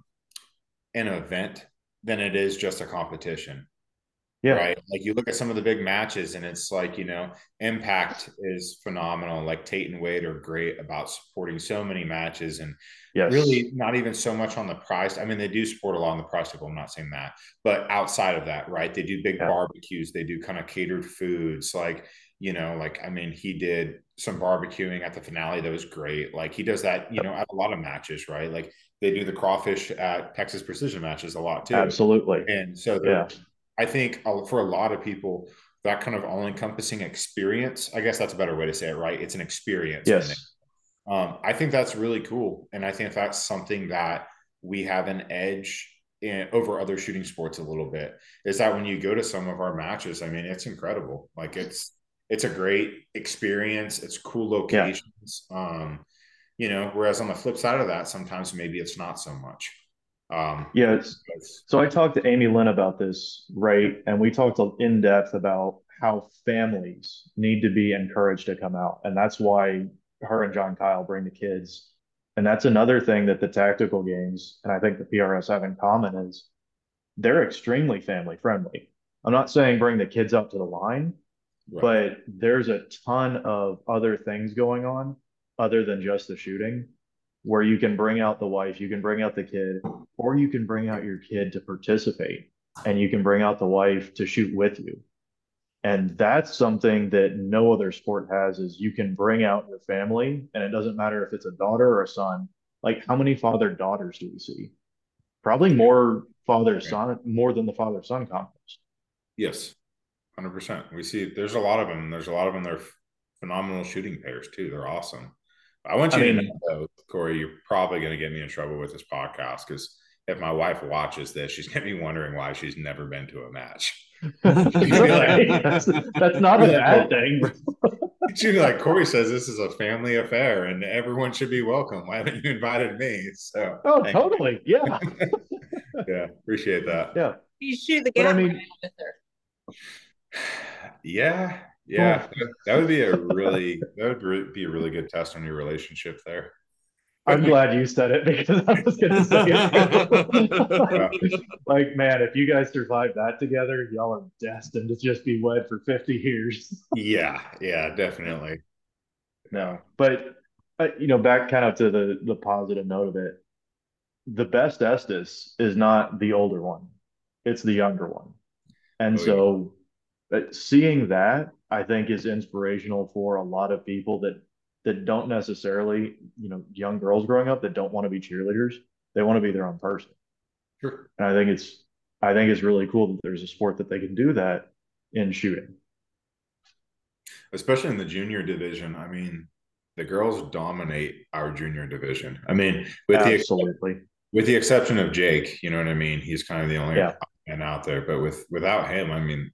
an event than it is just a competition. Yeah. Right. Like you look at some of the big matches and it's like, Impact is phenomenal. Like Tate and Wade are great about supporting so many matches and Yes. really not even so much on the price. I mean, they do support a lot on the price table. I'm not saying that, but outside of that, right. They do big barbecues. They do kind of catered foods. Like, I mean, he did some barbecuing at the finale. That was great. Like he does that, at a lot of matches, right? Like they do the crawfish at Texas Precision matches a lot too. Absolutely. And so I think for a lot of people, that kind of all-encompassing experience, I guess that's a better way to say it, right? It's an experience. Yes. I think that's really cool. And I think that's something that we have an edge over other shooting sports a little bit, is that when you go to some of our matches, I mean, it's incredible. Like it's a great experience. It's cool locations. Whereas on the flip side of that, sometimes maybe it's not so much. So I talked to Amy Lynn about this, right? And we talked in depth about how families need to be encouraged to come out. And that's why her and John Kyle bring the kids. And that's another thing that the tactical games, and I think the PRS have in common, is they're extremely family friendly. I'm not saying bring the kids up to the line, but there's a ton of other things going on other than just the shooting, where you can bring out the wife, you can bring out the kid, or you can bring out your kid to participate, and you can bring out the wife to shoot with you. And that's something that no other sport has, is you can bring out your family, and it doesn't matter if it's a daughter or a son. Like, how many father-daughters do we see? Probably more father-son, more than the father-son contest. Yes, 100%. We see there's a lot of them. There's a lot of them. They're phenomenal shooting pairs too. They're awesome. I want you to know, though, Corey, you're probably going to get me in trouble with this podcast, because if my wife watches this, she's going to be wondering why she's never been to a match. That's not a bad thing. She'd be like, Corey says this is a family affair and everyone should be welcome. Why haven't you invited me? So, totally. Yeah. Yeah. Appreciate that. Yeah. You shoot the gap with her. Yeah. Yeah. That would be a really good test on your relationship there. I'm glad you said it, because I was going to say it. Like, man, if you guys survive that together, y'all are destined to just be wed for 50 years. Yeah, definitely. No, but back kind of to the positive note of it, the best Estes is not the older one; it's the younger one, and seeing that, I think, is inspirational for a lot of people that don't necessarily, young girls growing up that don't want to be cheerleaders. They want to be their own person. Sure. And I think it's really cool that there's a sport that they can do that in shooting. Especially in the junior division. I mean, the girls dominate our junior division. I mean, with the exception of Jake, you know what I mean? He's kind of the only man out there. But without him, I mean,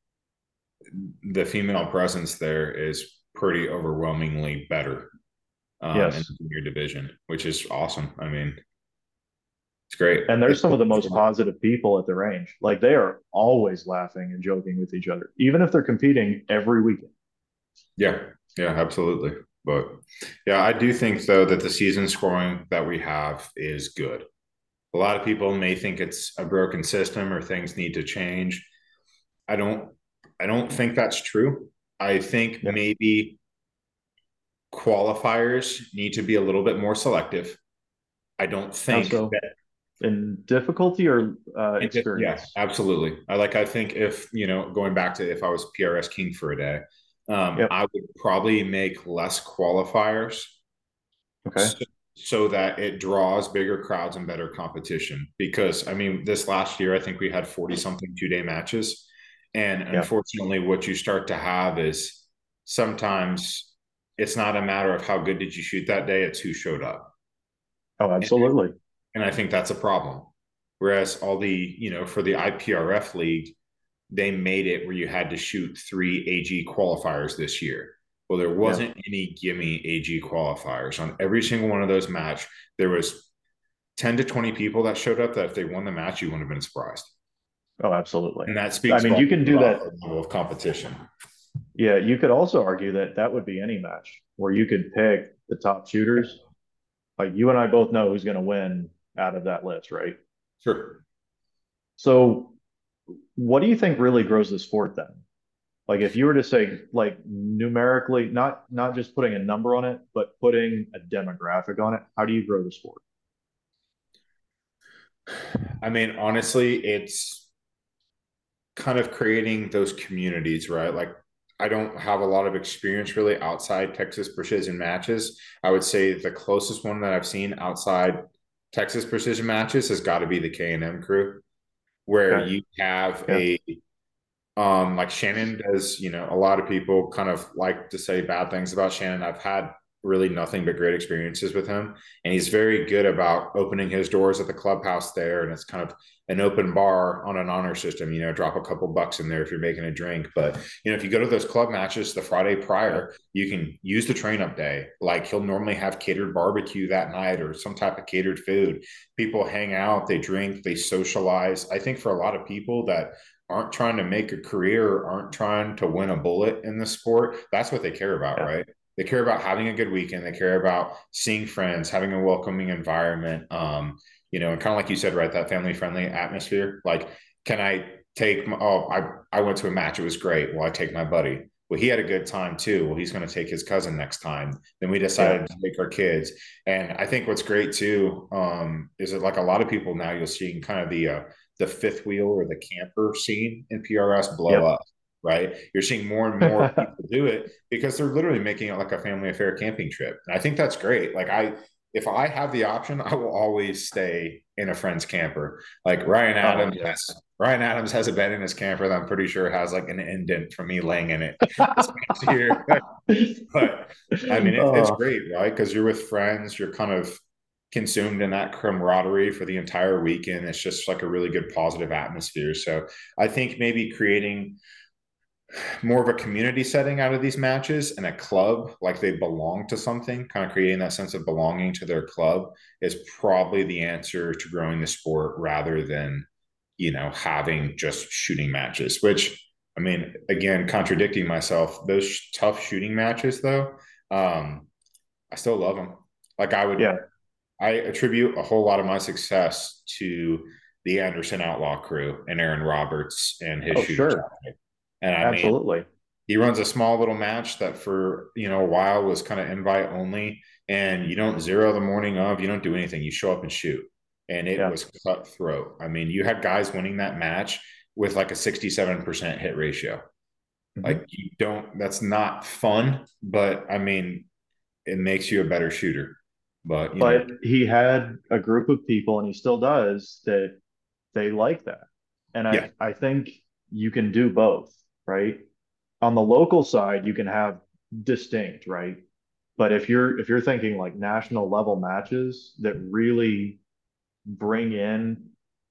the female presence there is pretty overwhelmingly better in the junior division, which is awesome. I mean, it's great. And there's some of the most positive people at the range. Like, they are always laughing and joking with each other, even if they're competing every weekend. Yeah, absolutely. But yeah, I do think, though, that the season scoring that we have is good. A lot of people may think it's a broken system or things need to change. I don't think that's true. I think maybe qualifiers need to be a little bit more selective. I don't think that in difficulty or experience. Yeah, absolutely. I think if, going back to if I was PRS king for a day, I would probably make less qualifiers. Okay. So that it draws bigger crowds and better competition. Because, I mean, this last year, I think we had 40 something 2-day matches. And unfortunately, what you start to have is sometimes it's not a matter of how good did you shoot that day, it's who showed up. Oh, absolutely. And I think that's a problem. Whereas all the, for the IPRF league, they made it where you had to shoot 3 AG qualifiers this year. Well, there wasn't any gimme AG qualifiers. On every single one of those match, there was 10 to 20 people that showed up that if they won the match, you wouldn't have been surprised. Oh, absolutely. And that speaks you can do that level of competition. Yeah, you could also argue that that would be any match where you could pick the top shooters. Like you and I both know who's going to win out of that list, right? Sure. So what do you think really grows the sport then? Like if you were to say like numerically, not just putting a number on it, but putting a demographic on it, how do you grow the sport? I mean, honestly, it's kind of creating those communities, right? Like I don't have a lot of experience really outside Texas Precision matches. I would say the closest one that I've seen outside Texas Precision matches has got to be the K&M crew, where Okay. you have a like Shannon does, a lot of people kind of like to say bad things about Shannon. I've had really nothing but great experiences with him. And he's very good about opening his doors at the clubhouse there. And it's kind of an open bar on an honor system, drop a couple bucks in there if you're making a drink. But, if you go to those club matches the Friday prior, you can use the train up day. Like he'll normally have catered barbecue that night or some type of catered food. People hang out, they drink, they socialize. I think for a lot of people that aren't trying to make a career, aren't trying to win a bullet in the sport, that's what they care about, right? They care about having a good weekend. They care about seeing friends, having a welcoming environment. And kind of like you said, right, that family friendly atmosphere. Like, can I take I went to a match, it was great. Well, I take my buddy. Well, he had a good time too. Well, he's going to take his cousin next time. Then we decided to take our kids. And I think what's great too, is that like a lot of people now you'll see kind of the fifth wheel or the camper scene in PRS blow up, right? You're seeing more and more people do it because they're literally making it like a family affair camping trip. And I think that's great. Like if I have the option, I will always stay in a friend's camper. Like Ryan Adams has a bed in his camper that I'm pretty sure has like an indent from me laying in it this past year. But I mean, it's great, right? Because you're with friends, you're kind of consumed in that camaraderie for the entire weekend. It's just like a really good positive atmosphere. So I think maybe creating more of a community setting out of these matches and a club, like they belong to something, kind of creating that sense of belonging to their club is probably the answer to growing the sport rather than, having just shooting matches, which I mean, again, contradicting myself, those tough shooting matches though, I still love them. Like I attribute a whole lot of my success to the Anderson Outlaw crew and Aaron Roberts and his shooting. Sure. And I mean, he runs a small little match that for, a while was kind of invite only. And you don't zero the morning of, you don't do anything. You show up and shoot. And it was cutthroat. I mean, you had guys winning that match with like a 67% hit ratio. Like that's not fun, but I mean, it makes you a better shooter. But he had a group of people, and he still does, that they like that. And I think you can do both, right? On the local side, you can have distinct, right? But if you're thinking like national level matches that really bring in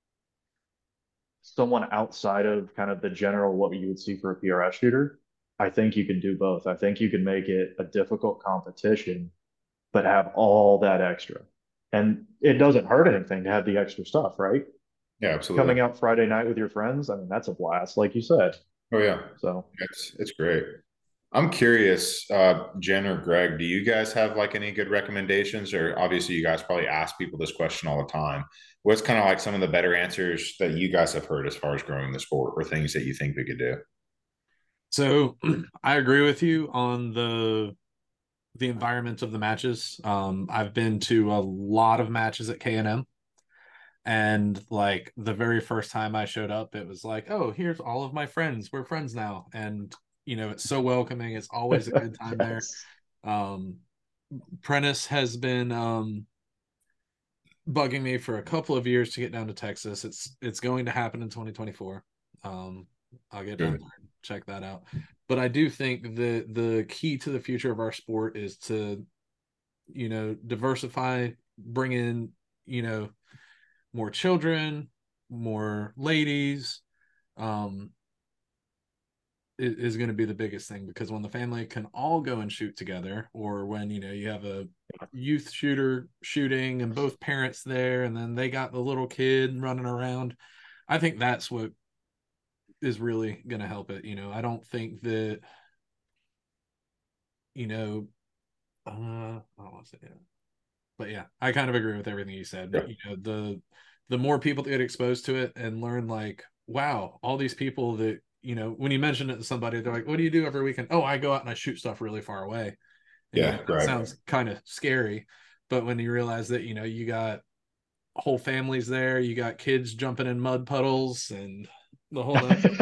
someone outside of kind of the general what you would see for a PRS shooter, I think you can do both. I think you can make it a difficult competition but have all that extra. And it doesn't hurt anything to have the extra stuff, right? Yeah, absolutely. Coming out Friday night with your friends, I mean, that's a blast, like you said. Oh yeah. So it's great. I'm curious, Jen or Greg, do you guys have like any good recommendations? Or obviously you guys probably ask people this question all the time. What's kind of like some of the better answers that you guys have heard as far as growing the sport or things that you think we could do? So I agree with you on the environment of the matches. I've been to a lot of matches at K&M, and like the very first time I showed up, it was like, oh, here's all of my friends, we're friends now. And it's so welcoming. It's always a good time there. Prentice has been bugging me for a couple of years to get down to Texas. It's going to happen in 2024. I'll get down there and check that out. But I do think the key to the future of our sport is to, diversify, bring in, more children, more ladies, is going to be the biggest thing, because when the family can all go and shoot together, or when you have a youth shooter shooting and both parents there, and then they got the little kid running around, I think that's what is really going to help it. I don't think that I don't want to say that, but yeah, I kind of agree with everything you said. Yeah. The more people that get exposed to it and learn, like, wow, all these people that, when you mention it to somebody, they're like, what do you do every weekend? Oh, I go out and I shoot stuff really far away. And, Yeah, that sounds kind of scary. But when you realize that, you got whole families there, you got kids jumping in mud puddles and the whole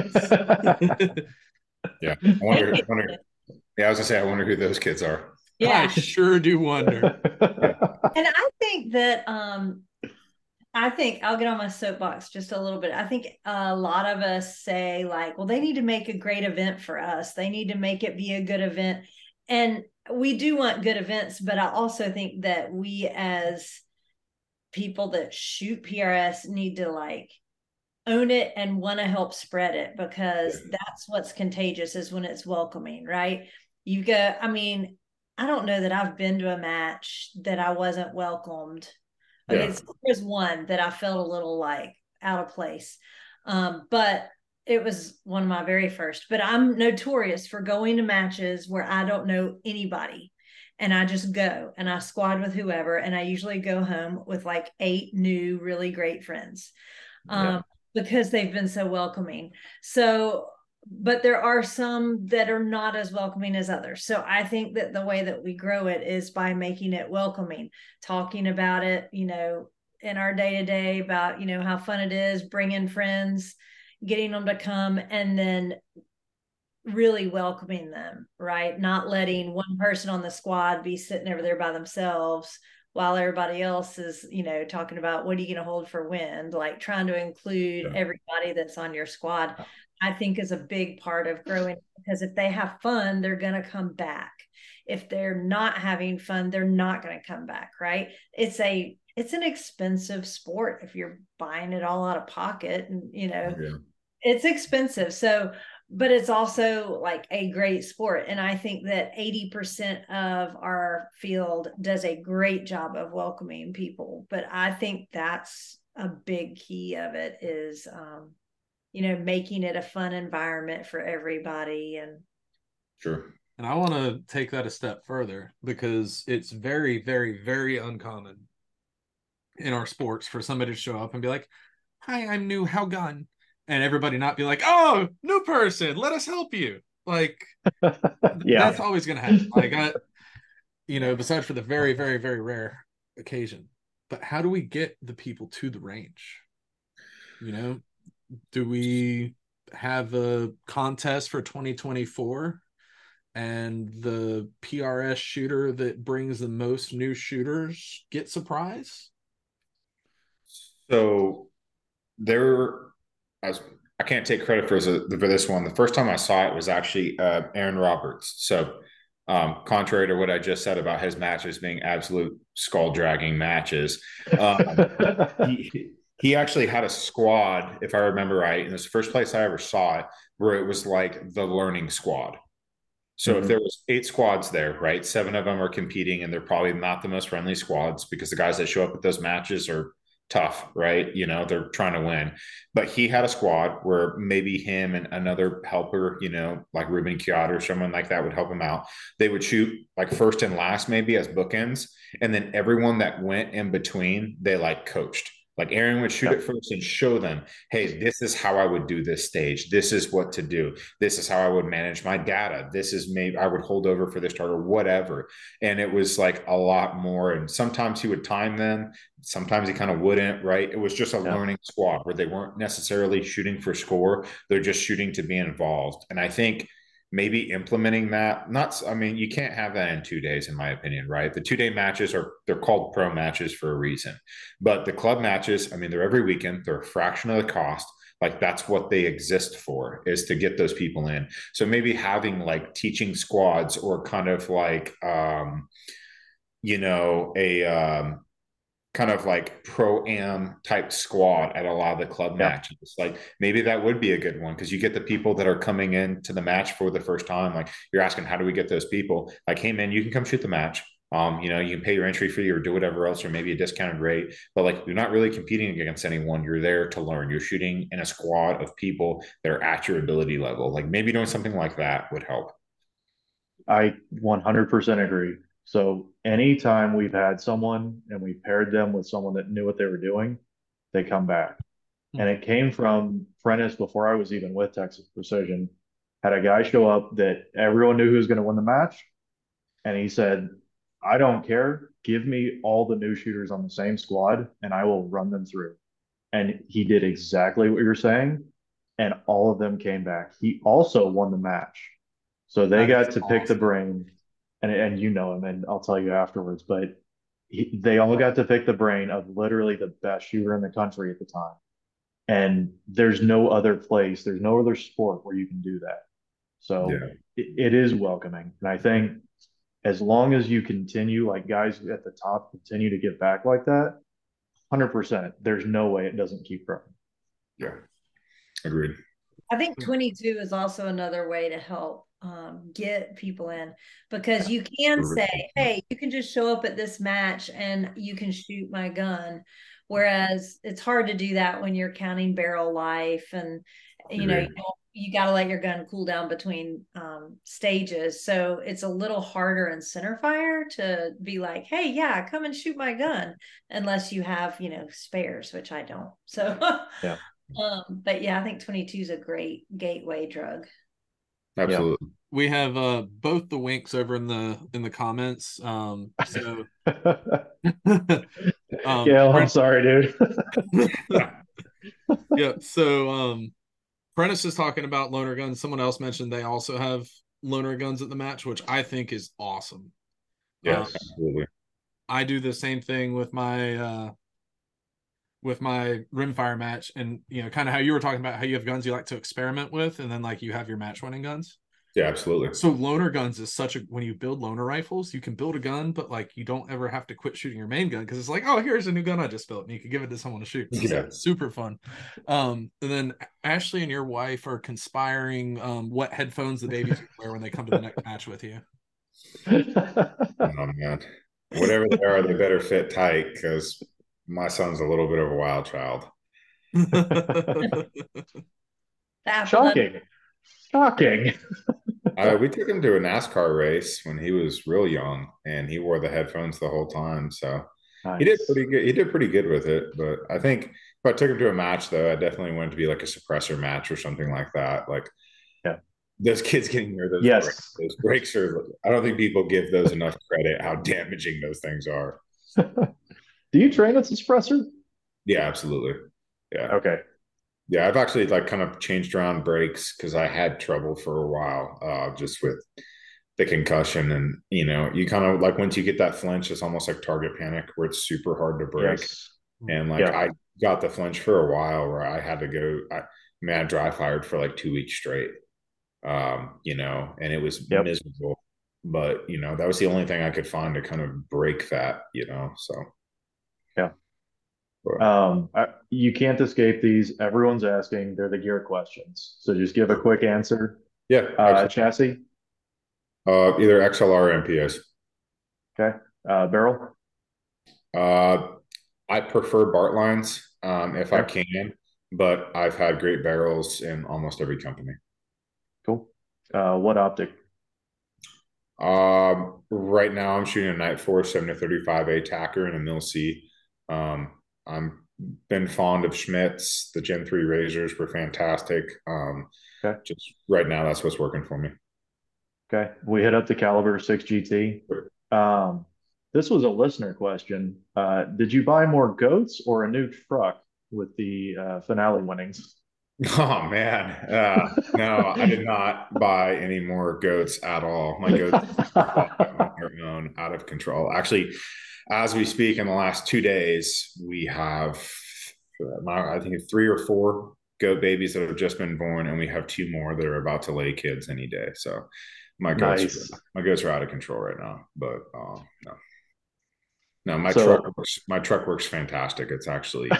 yeah. I wonder. Yeah, I was gonna say, I wonder who those kids are. I sure do wonder. And I think that I think I'll get on my soapbox just a little bit. I think a lot of us say, like, well, they need to make a great event for us. They need to make it be a good event. And we do want good events, but I also think that we, as people that shoot PRS, need to, like, own it and want to help spread it, because that's what's contagious, is when it's welcoming, right? You go, I mean, I don't know that I've been to a match that I wasn't welcomed. Okay, so there's one that I felt a little like out of place, but it was one of my very first. But I'm notorious for going to matches where I don't know anybody, and I just go and I squad with whoever, and I usually go home with like 8 new really great friends, because they've been so welcoming. So, but there are some that are not as welcoming as others. So I think that the way that we grow it is by making it welcoming, talking about it, in our day-to-day, about, how fun it is, bringing friends, getting them to come, and then really welcoming them, right? Not letting one person on the squad be sitting over there by themselves while everybody else is, talking about what are you going to hold for wind, like trying to include everybody that's on your squad. I think is a big part of growing, because if they have fun, they're going to come back. If they're not having fun, they're not going to come back, right? It's an expensive sport if you're buying it all out of pocket, and it's expensive. So, but it's also like a great sport. And I think that 80% of our field does a great job of welcoming people. But I think that's a big key of it, is making it a fun environment for everybody. And sure. And I want to take that a step further, because it's very, very, very uncommon in our sports for somebody to show up and be like, hi, I'm new, how gone? And everybody not be like, oh, new person, let us help you. Like, that's always going to happen. Like, besides for the very, very, very rare occasion. But how do we get the people to the range? Do we have a contest for 2024, and the PRS shooter that brings the most new shooters gets a prize? So I can't take credit for this one. The first time I saw it was actually Aaron Roberts. So contrary to what I just said about his matches being absolute skull-dragging matches, he actually had a squad, if I remember right, and it was the first place I ever saw it, where it was like the learning squad. So if there was 8 squads there, right, 7 of them are competing, and they're probably not the most friendly squads, because the guys that show up at those matches are tough, right? They're trying to win. But he had a squad where maybe him and another helper, like Ruben Chiat or someone like that would help him out. They would shoot like first and last, maybe as bookends. And then everyone that went in between, they like coached. Like Aaron would shoot it first and show them, hey, this is how I would do this stage. This is what to do. This is how I would manage my data. This is maybe I would hold over for this target, whatever. And it was like a lot more. And sometimes he would time them. Sometimes he kind of wouldn't, right? It was just a learning squad where they weren't necessarily shooting for score. They're just shooting to be involved. And I think maybe implementing that, you can't have that in 2 days, in my opinion, right? The 2-day matches they're called pro matches for a reason. But the club matches, they're every weekend, they're a fraction of the cost. Like that's what they exist for, is to get those people in. So maybe having like teaching squads, or kind of like a kind of like pro-am type squad at a lot of the club Yeah. matches. Like maybe that would be a good one, because you get the people that are coming into the match for the first time. Like you're asking, how do we get those people? Like, hey man, you can come shoot the match. You can pay your entry fee or do whatever else, or maybe a discounted rate, but like you're not really competing against anyone. You're there to learn. You're shooting in a squad of people that are at your ability level. Like maybe doing something like that would help. I 100% agree. So anytime we've had someone and we paired them with someone that knew what they were doing, they come back. And it came from Prentice before I was even with Texas Precision. Had a guy show up that everyone knew who was going to win the match. And he said, I don't care. Give me all the new shooters on the same squad and I will run them through. And he did exactly what you're saying. And all of them came back. He also won the match. So they That got is to pick the awesome. brain, and you know him, and I'll tell you afterwards. But they all got to pick the brain of literally the best shooter in the country at the time. And there's no other place, there's no other sport where you can do that. So Yeah. it is welcoming. And I think as long as you continue, like guys at the top continue to get back like that, 100%, there's no way it doesn't keep growing. Yeah. Agreed. I think 22 is also another way to help get people in, because you can say, hey, you can just show up at this match and you can shoot my gun. Whereas it's hard to do that when you're counting barrel life, and you got to let your gun cool down between stages. So it's a little harder in center fire to be like, hey, yeah, come and shoot my gun, unless you have, spares, which I don't. So Yeah. But yeah, I think 22 is a great gateway drug. Absolutely. We have both the winks over in the comments. So Yeah, I'm sorry, dude. yeah. So Prentice is talking about loaner guns. Someone else mentioned they also have loaner guns at the match, which I think is awesome. Yes. Absolutely. I do the same thing with my rimfire match, and kind of how you were talking about how you have guns you like to experiment with, and then like you have your match winning guns. Yeah, absolutely. So loaner guns is when you build loaner rifles, you can build a gun, but like you don't ever have to quit shooting your main gun, because it's like, oh, here's a new gun I just built, and you can give it to someone to shoot. Yeah. It's super fun. And then Ashley and your wife are conspiring what headphones the babies wear when they come to the next match with you. Oh man, whatever they are, they better fit tight, because my son's a little bit of a wild child. Shocking. We took him to a NASCAR race when he was real young, and he wore the headphones the whole time. So Nice. he did pretty good. He did pretty good with it. But I think if I took him to a match, though, I definitely wanted to be like a suppressor match or something like that. Like, yeah, those kids getting near those yes. brakes. Those brakes are. I don't think people give those enough credit. How damaging those things are. Do you train as a suppressor? Yeah, absolutely. Yeah. Okay. Yeah, I've actually like kind of changed around brakes because I had trouble for a while, just with the concussion, and you kind of like, once you get that flinch, it's almost like target panic, where it's super hard to break. Yes. And like I got the flinch for a while where I had to go. I dry fired for like 2 weeks straight, and it was miserable. But that was the only thing I could find to kind of break that. So. You can't escape these. Everyone's asking. They're the gear questions. So just give a quick answer. Yeah. Chassis? Either XLR or MPS. Okay. Barrel? I prefer Bart lines if I can, but I've had great barrels in almost every company. Cool. What optic? Right now I'm shooting a Nightforce 70-35A Tacker and a Mil C. I'm been fond of Schmidt's. The Gen 3 razors were fantastic. Just right now, that's what's working for me. Okay. We hit up the Caliber 6 GT. This was a listener question. Did you buy more goats or a new truck with the finale winnings? Oh man, no, I did not buy any more goats at all. My goats are own out of control. Actually, as we speak, in the last 2 days, we have, I think, 3 or 4 goat babies that have just been born, and we have 2 more that are about to lay kids any day. So Nice. my goats are out of control right now. But no, no, So my truck works fantastic. It's actually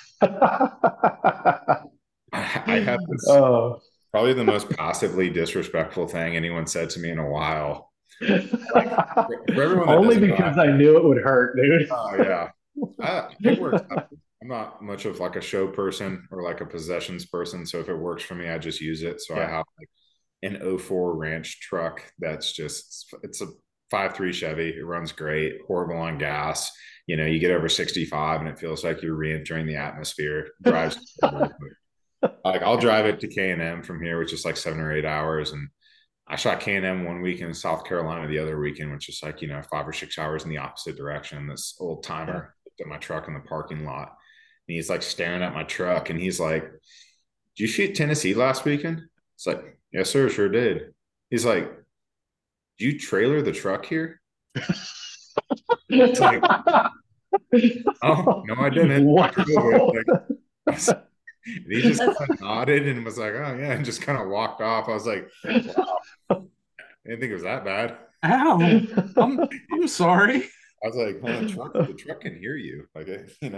I have this oh. probably the most passively disrespectful thing anyone said to me in a while. Like for everyone that Only doesn't know, because I knew it would hurt, dude. oh yeah, it works. I'm not much of like a show person or like a possessions person, so if it works for me, I just use it. So I Yeah. have like an '04 Ranch truck that's just it's a 5.3 Chevy. It runs great, horrible on gas. You get over 65 and it feels like you're re-entering the atmosphere. Drives like I'll drive it to K&M from here, which is like 7 or 8 hours, and I shot K&M one week in South Carolina the other weekend, which is like 5 or 6 hours in the opposite direction. This old Yeah. timer looked at my truck in the parking lot, and he's like staring at my truck, and he's like, "Did you shoot Tennessee last weekend?" It's like, "Yes, sir, sure did." He's like, "Do you trailer the truck here?" It's like, "Oh no, I didn't. I drove it." Wow. Like, and he just kind of nodded and was like, "Oh yeah," and just kind of walked off. I was like, "Wow, I didn't think it was that bad." Ow. I'm sorry. I was like, "Well, the truck can hear you, like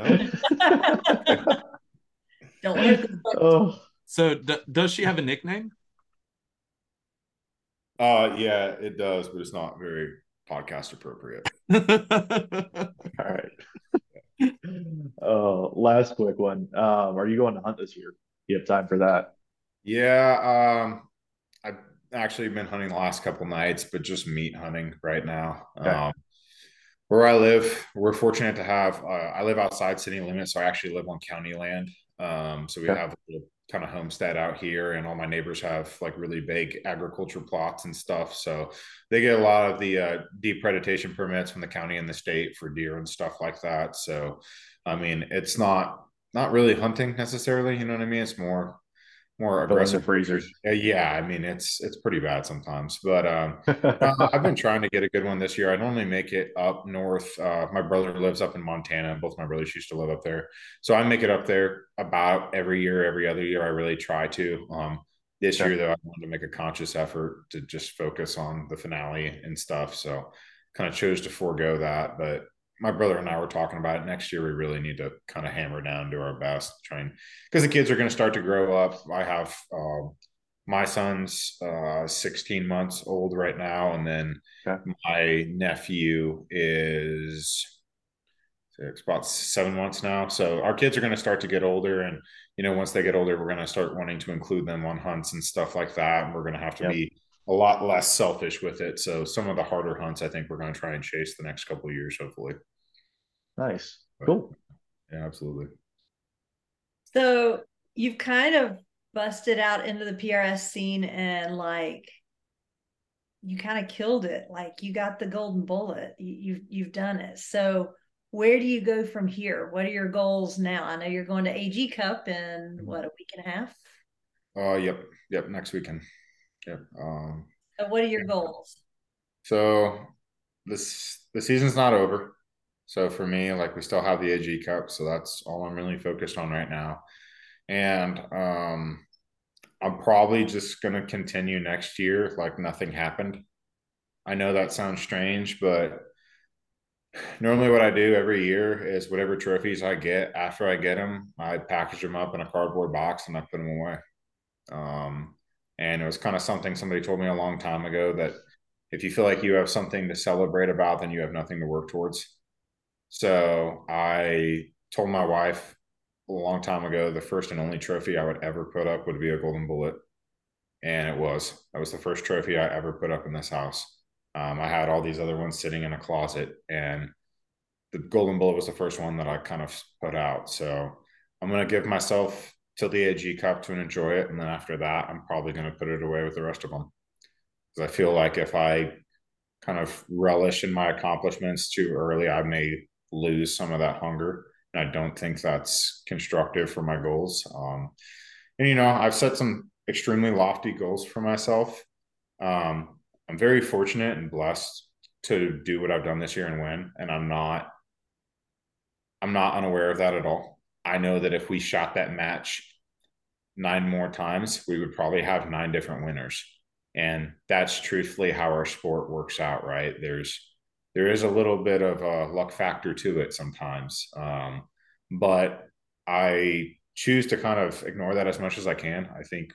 Don't hurt the Oh. So does she have a nickname? Yeah, it does, but it's not very podcast appropriate. All right. Last quick one. Are you going to hunt this year? You have time for that? Yeah, I've actually been hunting the last couple nights, but just meat hunting right now. Okay. Where I live, we're fortunate to have. I live outside city limits, so I actually live on county land. So we Okay. have a little kind of homestead out here, and all my neighbors have like really big agriculture plots and stuff. So they get a lot of the deep predation permits from the county and the state for deer and stuff like that. So, I mean, it's not really hunting necessarily. You know what I mean? It's more Filling the aggressive. freezers. Yeah, I mean it's pretty bad sometimes, but I've been trying to get a good one this year. I normally make it up north. My brother lives up in Montana, and both my brothers used to live up there, so I make it up there about every year, every other year. I really try to. This Okay. year though, I wanted to make a conscious effort to just focus on the finale and stuff, so kind of chose to forego that, but my brother and I were talking about it. Next year, we really need to kind of hammer down, do our best, try and because the kids are going to start to grow up. I have my son's 16 months old right now, and then Okay. my nephew is it's about 7 months now. So our kids are going to start to get older, and once they get older, we're going to start wanting to include them on hunts and stuff like that. And we're going to have to Yep. be a lot less selfish with it. So some of the harder hunts, I think we're going to try and chase the next couple of years, hopefully. Nice. But, Cool. yeah, absolutely. So you've kind of busted out into the PRS scene and like you kind of killed it. Like you got the golden bullet. You've done it. So where do you go from here? What are your goals now? I know you're going to AG Cup in what, a week and a half? Yep, next weekend. Yep. So what are your goals? So the season's not over. So for me, like we still have the AG Cup, so that's all I'm really focused on right now. And I'm probably just gonna continue next year like nothing happened. I know that sounds strange, but normally what I do every year is whatever trophies I get, after I get them, I package them up in a cardboard box and I put them away. And it was kind of something somebody told me a long time ago that if you feel like you have something to celebrate about, then you have nothing to work towards. So I told my wife a long time ago the first and only trophy I would ever put up would be a golden bullet. And that was the first trophy I ever put up in this house. I had all these other ones sitting in a closet, and the golden bullet was the first one that I kind of put out. So I'm going to give myself till the AG Cup to enjoy it. And then after that, I'm probably going to put it away with the rest of them. Because I feel like if I kind of relish in my accomplishments too early, I may lose some of that hunger. And I don't think that's constructive for my goals. And, I've set some extremely lofty goals for myself. I'm very fortunate and blessed to do what I've done this year and win. And I'm not unaware of that at all. I know that if we shot that match 9 more times, we would probably have 9 different winners. And that's truthfully how our sport works out, right? There is a little bit of a luck factor to it sometimes. But I choose to kind of ignore that as much as I can. I think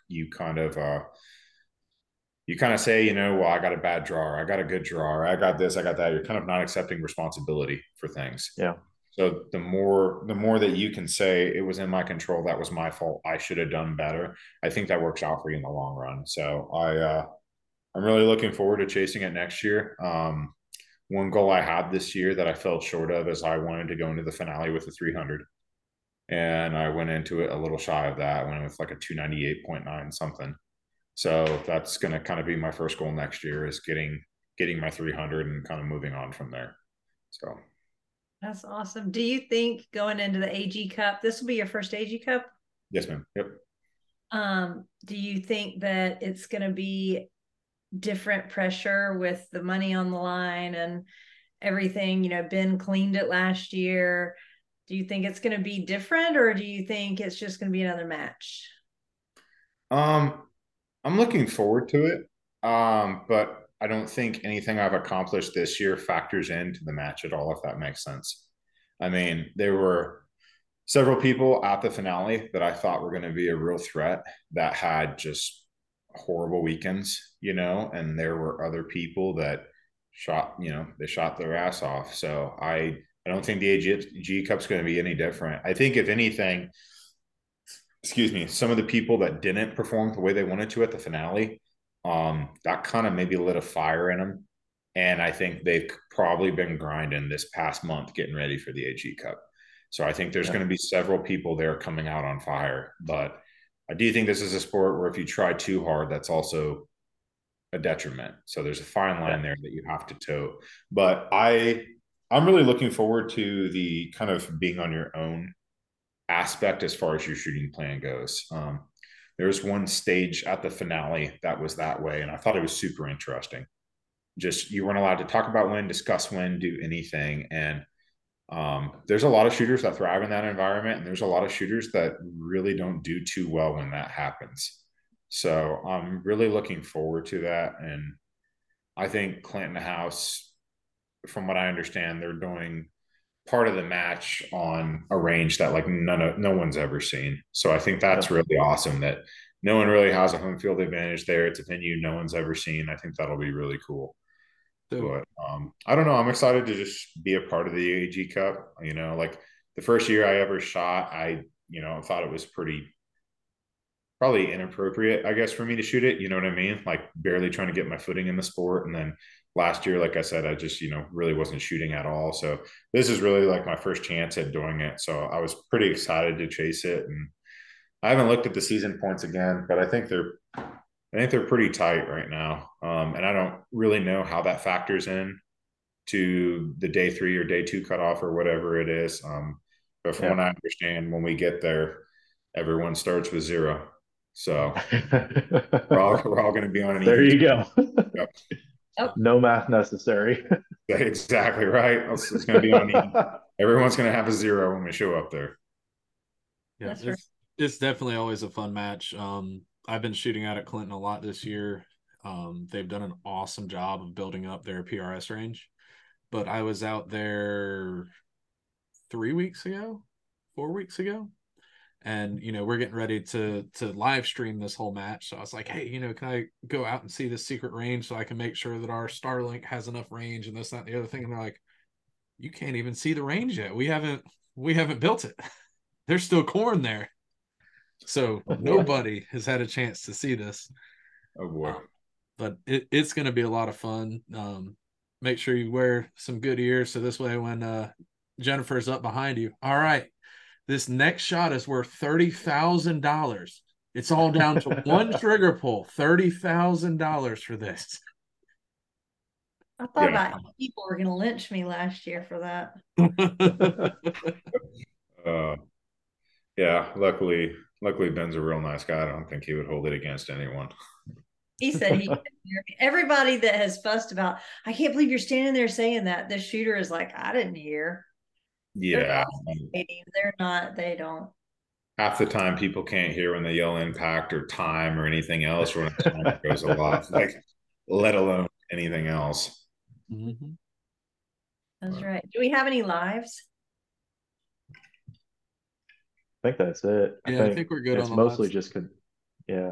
you kind of say, well, I got a bad draw, or I got a good draw, or I got this, I got that. You're kind of not accepting responsibility for things. Yeah. So the more that you can say it was in my control, that was my fault, I should have done better, I think that works out for you in the long run. So I'm really looking forward to chasing it next year. One goal I had this year that I fell short of is I wanted to go into the finale with a 300. And I went into it a little shy of that. I went with like a 298.9 something. So that's going to kind of be my first goal next year, is getting my 300 and kind of moving on from there. So that's awesome. Do you think going into the AG Cup, this will be your first AG Cup? Yes, ma'am. Yep. Do you think that it's going to be different pressure with the money on the line and everything? Ben cleaned it last year. Do you think it's going to be different, or do you think it's just going to be another match? I'm looking forward to it. But I don't think anything I've accomplished this year factors into the match at all, if that makes sense. I mean, there were several people at the finale that I thought were going to be a real threat that had just horrible weekends, and there were other people that they shot their ass off. So I don't think the AG Cup's going to be any different. I think if anything, some of the people that didn't perform the way they wanted to at the finale, that kind of maybe lit a fire in them. And I think they've probably been grinding this past month getting ready for the AG Cup. So I think there's going to be several people there coming out on fire. But I do think this is a sport where if you try too hard, that's also a detriment. So there's a fine line there that you have to toe. But I'm really looking forward to the kind of being on your own aspect as far as your shooting plan goes. There's one stage at the finale that was that way, and I thought it was super interesting. Just, you weren't allowed to talk about when, discuss when, do anything. And there's a lot of shooters that thrive in that environment, and there's a lot of shooters that really don't do too well when that happens. So I'm really looking forward to that. And I think Clinton House, from what I understand, they're doing part of the match on a range that like no one's ever seen. So I think that's really awesome that no one really has a home field advantage there. It's a venue no one's ever seen. I think that'll be really cool. But I don't know. I'm excited to just be a part of the AG Cup. Like the first year I ever shot, I thought it was probably inappropriate, I guess, for me to shoot it. You know what I mean? Like barely trying to get my footing in the sport. And then last year, like I said, I just, really wasn't shooting at all. So this is really like my first chance at doing it. So I was pretty excited to chase it. And I haven't looked at the season points again, but I think they're pretty tight right now. And I don't really know how that factors in to the day 3 or day 2 cutoff or whatever it is. But from what I understand, when we get there, everyone starts with 0. So we're all going to be on an There you go. Yep. No math necessary. Exactly right. It's going to be on everyone's going to have a 0 when we show up there. Yeah, it's definitely always a fun match. I've been shooting out at Clinton a lot this year. They've done an awesome job of building up their PRS range. But I was out there 4 weeks ago, and we're getting ready to live stream this whole match. So I was like, hey, can I go out and see this secret range so I can make sure that our Starlink has enough range and this, that, and the other thing? And they're like, you can't even see the range yet. We haven't built it. There's still corn there. So nobody has had a chance to see this. Oh boy. But it's going to be a lot of fun. Make sure you wear some good ears, so this way when Jennifer's up behind you, all right, this next shot is worth $30,000. It's all down to one trigger pull. $30,000 for this. I thought people were going to lynch me last year for that. Yeah, luckily Ben's a real nice guy. I don't think he would hold it against anyone. He said everybody that has fussed about, I can't believe you're standing there saying that. The shooter is like, I didn't hear. Yeah. They're not, they don't. half the time people can't hear when they yell impact or time or anything else, or when the timer goes off, like, let alone anything else. Mhm. That's right. Do we have any lives? I think that's it. I Yeah, I think think we're good on it's the mostly lives. just yeah.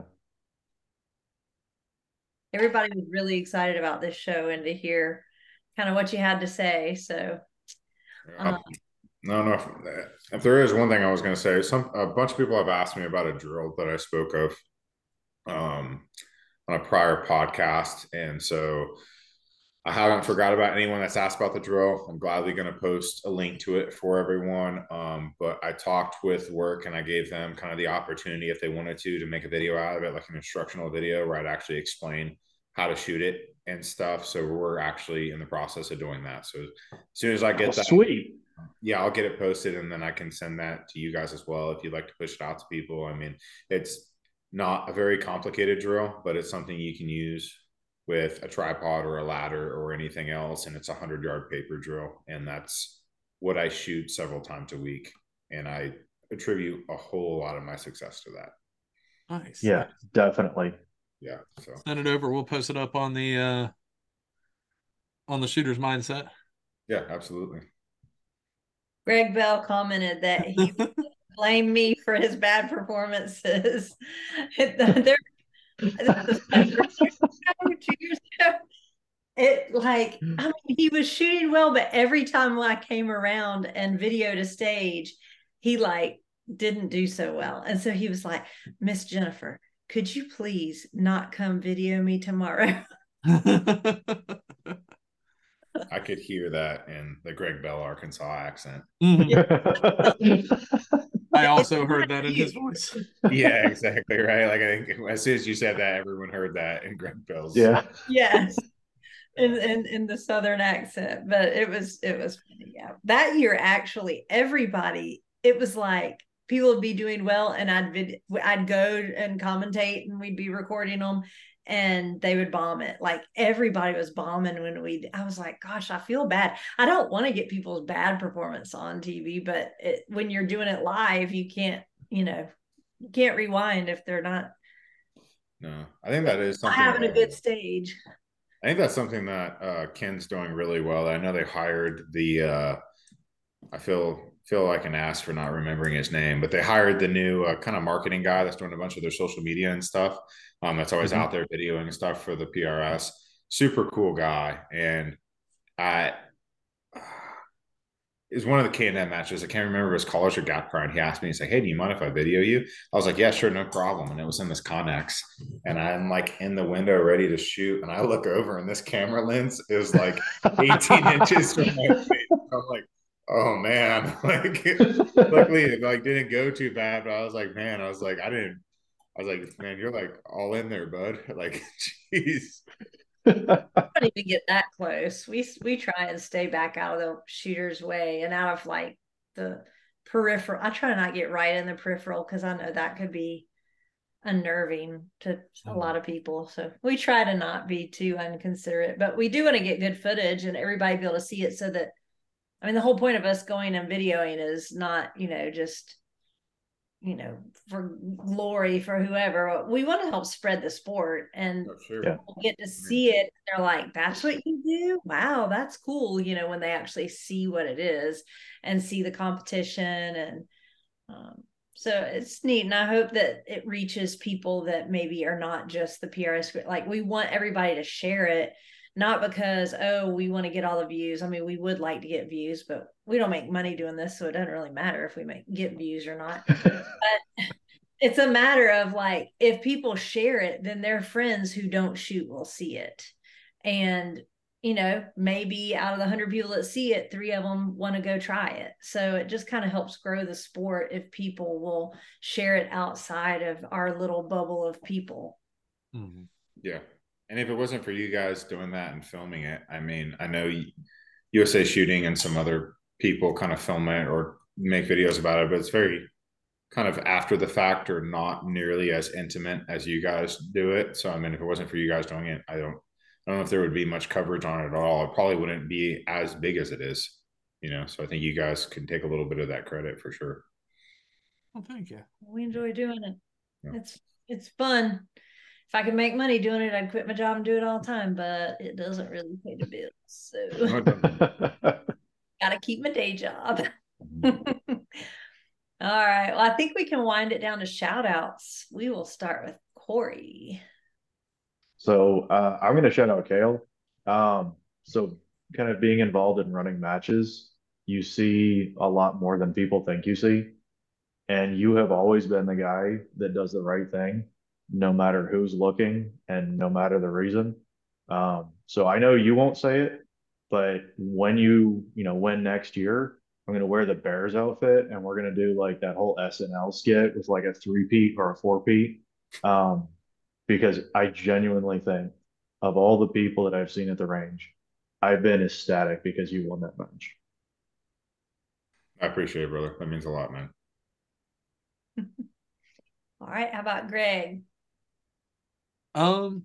Everybody was really excited about this show and to hear kind of what you had to say. So, Uh, no, no. If there is one thing I was going to say, a bunch of people have asked me about a drill that I spoke of um, on a prior podcast, and so I haven't forgot about anyone that's asked about the drill. I'm gladly going to post a link to it for everyone. But I talked with work and I gave them kind of the opportunity, if they wanted to make a video out of it, like an instructional video where I'd actually explain how to shoot it and stuff. So we're actually in the process of doing that. So as soon as I get that, Sweet. yeah, I'll get it posted and then I can send that to you guys as well if you'd like to push it out to people. I mean, it's not a very complicated drill, but it's something you can use with a tripod or a ladder or anything else. And it's a 100-yard paper drill. And that's what I shoot several times a week. And I attribute a whole lot of my success to that. Nice. Yeah, definitely. Yeah. So Send it over. We'll post it up on the shooter's mindset. yeah, absolutely. Greg Bell commented that he blamed me for his bad performances. There, 2 years ago, I mean, he was shooting well, but every time I came around and videoed a stage, he didn't do so well. And so he was like, Miss Jennifer, could you please not come video me tomorrow? I could hear that in the Greg Bell, Arkansas accent. I also heard that in his voice. Yeah, exactly. Right. Like, I think as soon as you said that, everyone heard that in Greg Bell's. Yeah. Yes. In the southern accent, but it was funny. Yeah, that year actually everybody, it was like people would be doing well and I'd go and commentate and we'd be recording them and they would bomb it. Like everybody was bombing when I was like, gosh, I feel bad. I don't want to get people's bad performance on TV, but when you're doing it live, you can't rewind if they're not. No, I think that is something having a good stage. I think that's something that Ken's doing really well. I know they hired I feel like an ass for not remembering his name, but they hired the new kind of marketing guy that's doing a bunch of their social media and stuff. That's always out there videoing stuff for the PRS. Super cool guy, and I it was one of the K&M matches. I can't remember his college or gap card. He asked me, he's like, hey, do you mind if I video you? I was like, yeah, sure, no problem. And it was in this Connex. And I'm like in the window ready to shoot. And I look over and this camera lens is like 18 inches from my face. I'm like, oh man. Like luckily it didn't go too bad. But I was like, man, I was like, man, you're like all in there, bud. Like, jeez. I don't even get that close. We try and stay back out of the shooter's way and out of the peripheral. I try to not get right in the peripheral because I know that could be unnerving to a lot of people. So we try to not be too inconsiderate, but we do want to get good footage and everybody be able to see it so that, I mean, the whole point of us going and videoing is not, just for glory for whoever. We want to help spread the sport and get to see it. They're like, that's what you do? Wow, that's cool. When they actually see what it is and see the competition. And so it's neat. And I hope that it reaches people that maybe are not just the PRS. Like we want everybody to share it, not because, we want to get all the views. I mean, we would like to get views, but we don't make money doing this. So it doesn't really matter if we get views or not. But it's a matter of if people share it, then their friends who don't shoot will see it. And, maybe out of the 100 people that see it, 3 of them want to go try it. So it just kind of helps grow the sport if people will share it outside of our little bubble of people. Mm-hmm. Yeah. And if it wasn't for you guys doing that and filming it, I mean, I know USA Shooting and some other people kind of film it or make videos about it, but it's very kind of after the fact or not nearly as intimate as you guys do it. So, I mean, if it wasn't for you guys doing it, I don't know if there would be much coverage on it at all. It probably wouldn't be as big as it is, so I think you guys can take a little bit of that credit for sure. Well, thank you. We enjoy doing it. Yeah. It's fun. If I could make money doing it, I'd quit my job and do it all the time, but it doesn't really pay the bills. So gotta keep my day job. All right. Well, I think we can wind it down to shout outs. We will start with Corey. So I'm going to shout out Kale. So kind of being involved in running matches, you see a lot more than people think you see. And you have always been the guy that does the right thing, no matter who's looking and no matter the reason. So I know you won't say it, but when you know, win next year, I'm gonna wear the Bears outfit and we're gonna do like that whole SNL skit with like a three-peat or a four-peat. Um, because I genuinely think of all the people that I've seen at the range, I've been ecstatic because you won that match. I appreciate it, brother. That means a lot, man. All right. How about Greg? We'll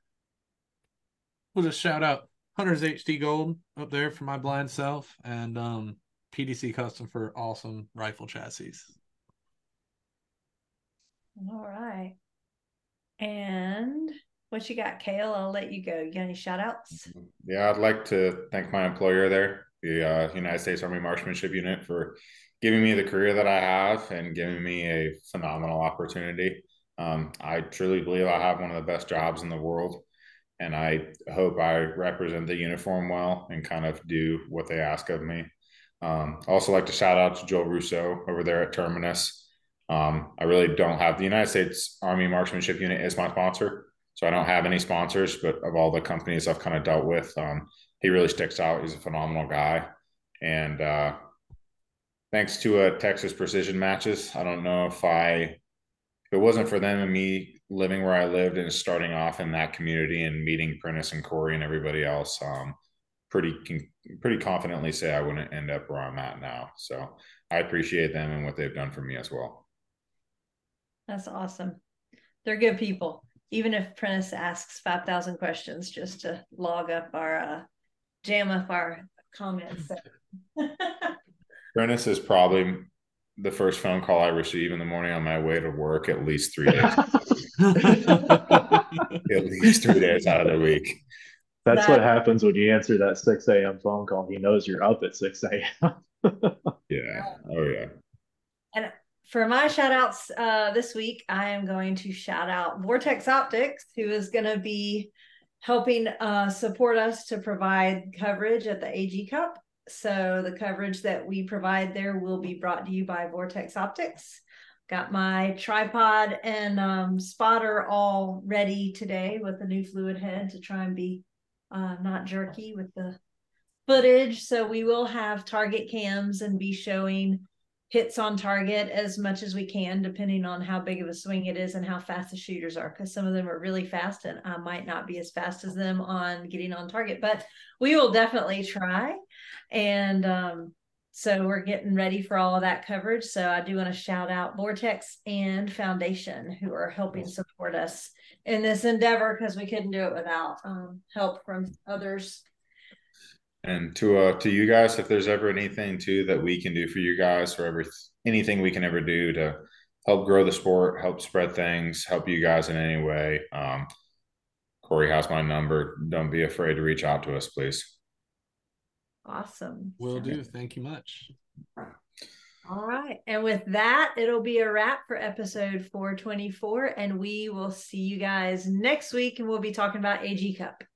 just shout out Hunter's HD Gold up there for my blind self, and PDC Custom for awesome rifle chassis. All right. And what you got, Kale? I'll let you go. You got any shout outs? Yeah, I'd like to thank my employer there, the United States Army Marksmanship Unit, for giving me the career that I have and giving me a phenomenal opportunity. I truly believe I have one of the best jobs in the world, and I hope I represent the uniform well and kind of do what they ask of me. I also like to shout out to Joel Rousseau over there at Terminus. I really don't have, the United States Army Marksmanship Unit is my sponsor, so I don't have any sponsors, but of all the companies I've kind of dealt with, he really sticks out. He's a phenomenal guy. And thanks to Texas Precision Matches, I don't know if it wasn't for them and me living where I lived and starting off in that community and meeting Prentice and Corey and everybody else, pretty confidently say I wouldn't end up where I'm at now. So I appreciate them and what they've done for me as well. That's awesome. They're good people. Even if Prentice asks 5,000 questions just to log up our jam up our comments. Prentice is probably the first phone call I receive in the morning on my way to work at least 3 days. At least 3 days out of the week. That's what happens when you answer that 6 a.m. phone call. He knows you're up at 6 a.m. Yeah. Oh, yeah. And for my shout outs this week, I am going to shout out Vortex Optics, who is going to be helping support us to provide coverage at the AG Cup. So the coverage that we provide there will be brought to you by Vortex Optics. Got my tripod and spotter all ready today with the new fluid head to try and be not jerky with the footage. So we will have target cams and be showing hits on target as much as we can, depending on how big of a swing it is and how fast the shooters are, because some of them are really fast and I might not be as fast as them on getting on target, but we will definitely try. And so we're getting ready for all of that coverage. So I do want to shout out Vortex and Foundation, who are helping support us in this endeavor, because we couldn't do it without help from others. And to you guys, if there's ever anything too that we can do for you guys, or anything we can ever do to help grow the sport, help spread things, help you guys in any way, Corey has my number. Don't be afraid to reach out to us, please. Awesome. Will do. Thank you much. All right. And with that, it'll be a wrap for episode 424. And we will see you guys next week. And we'll be talking about AG Cup.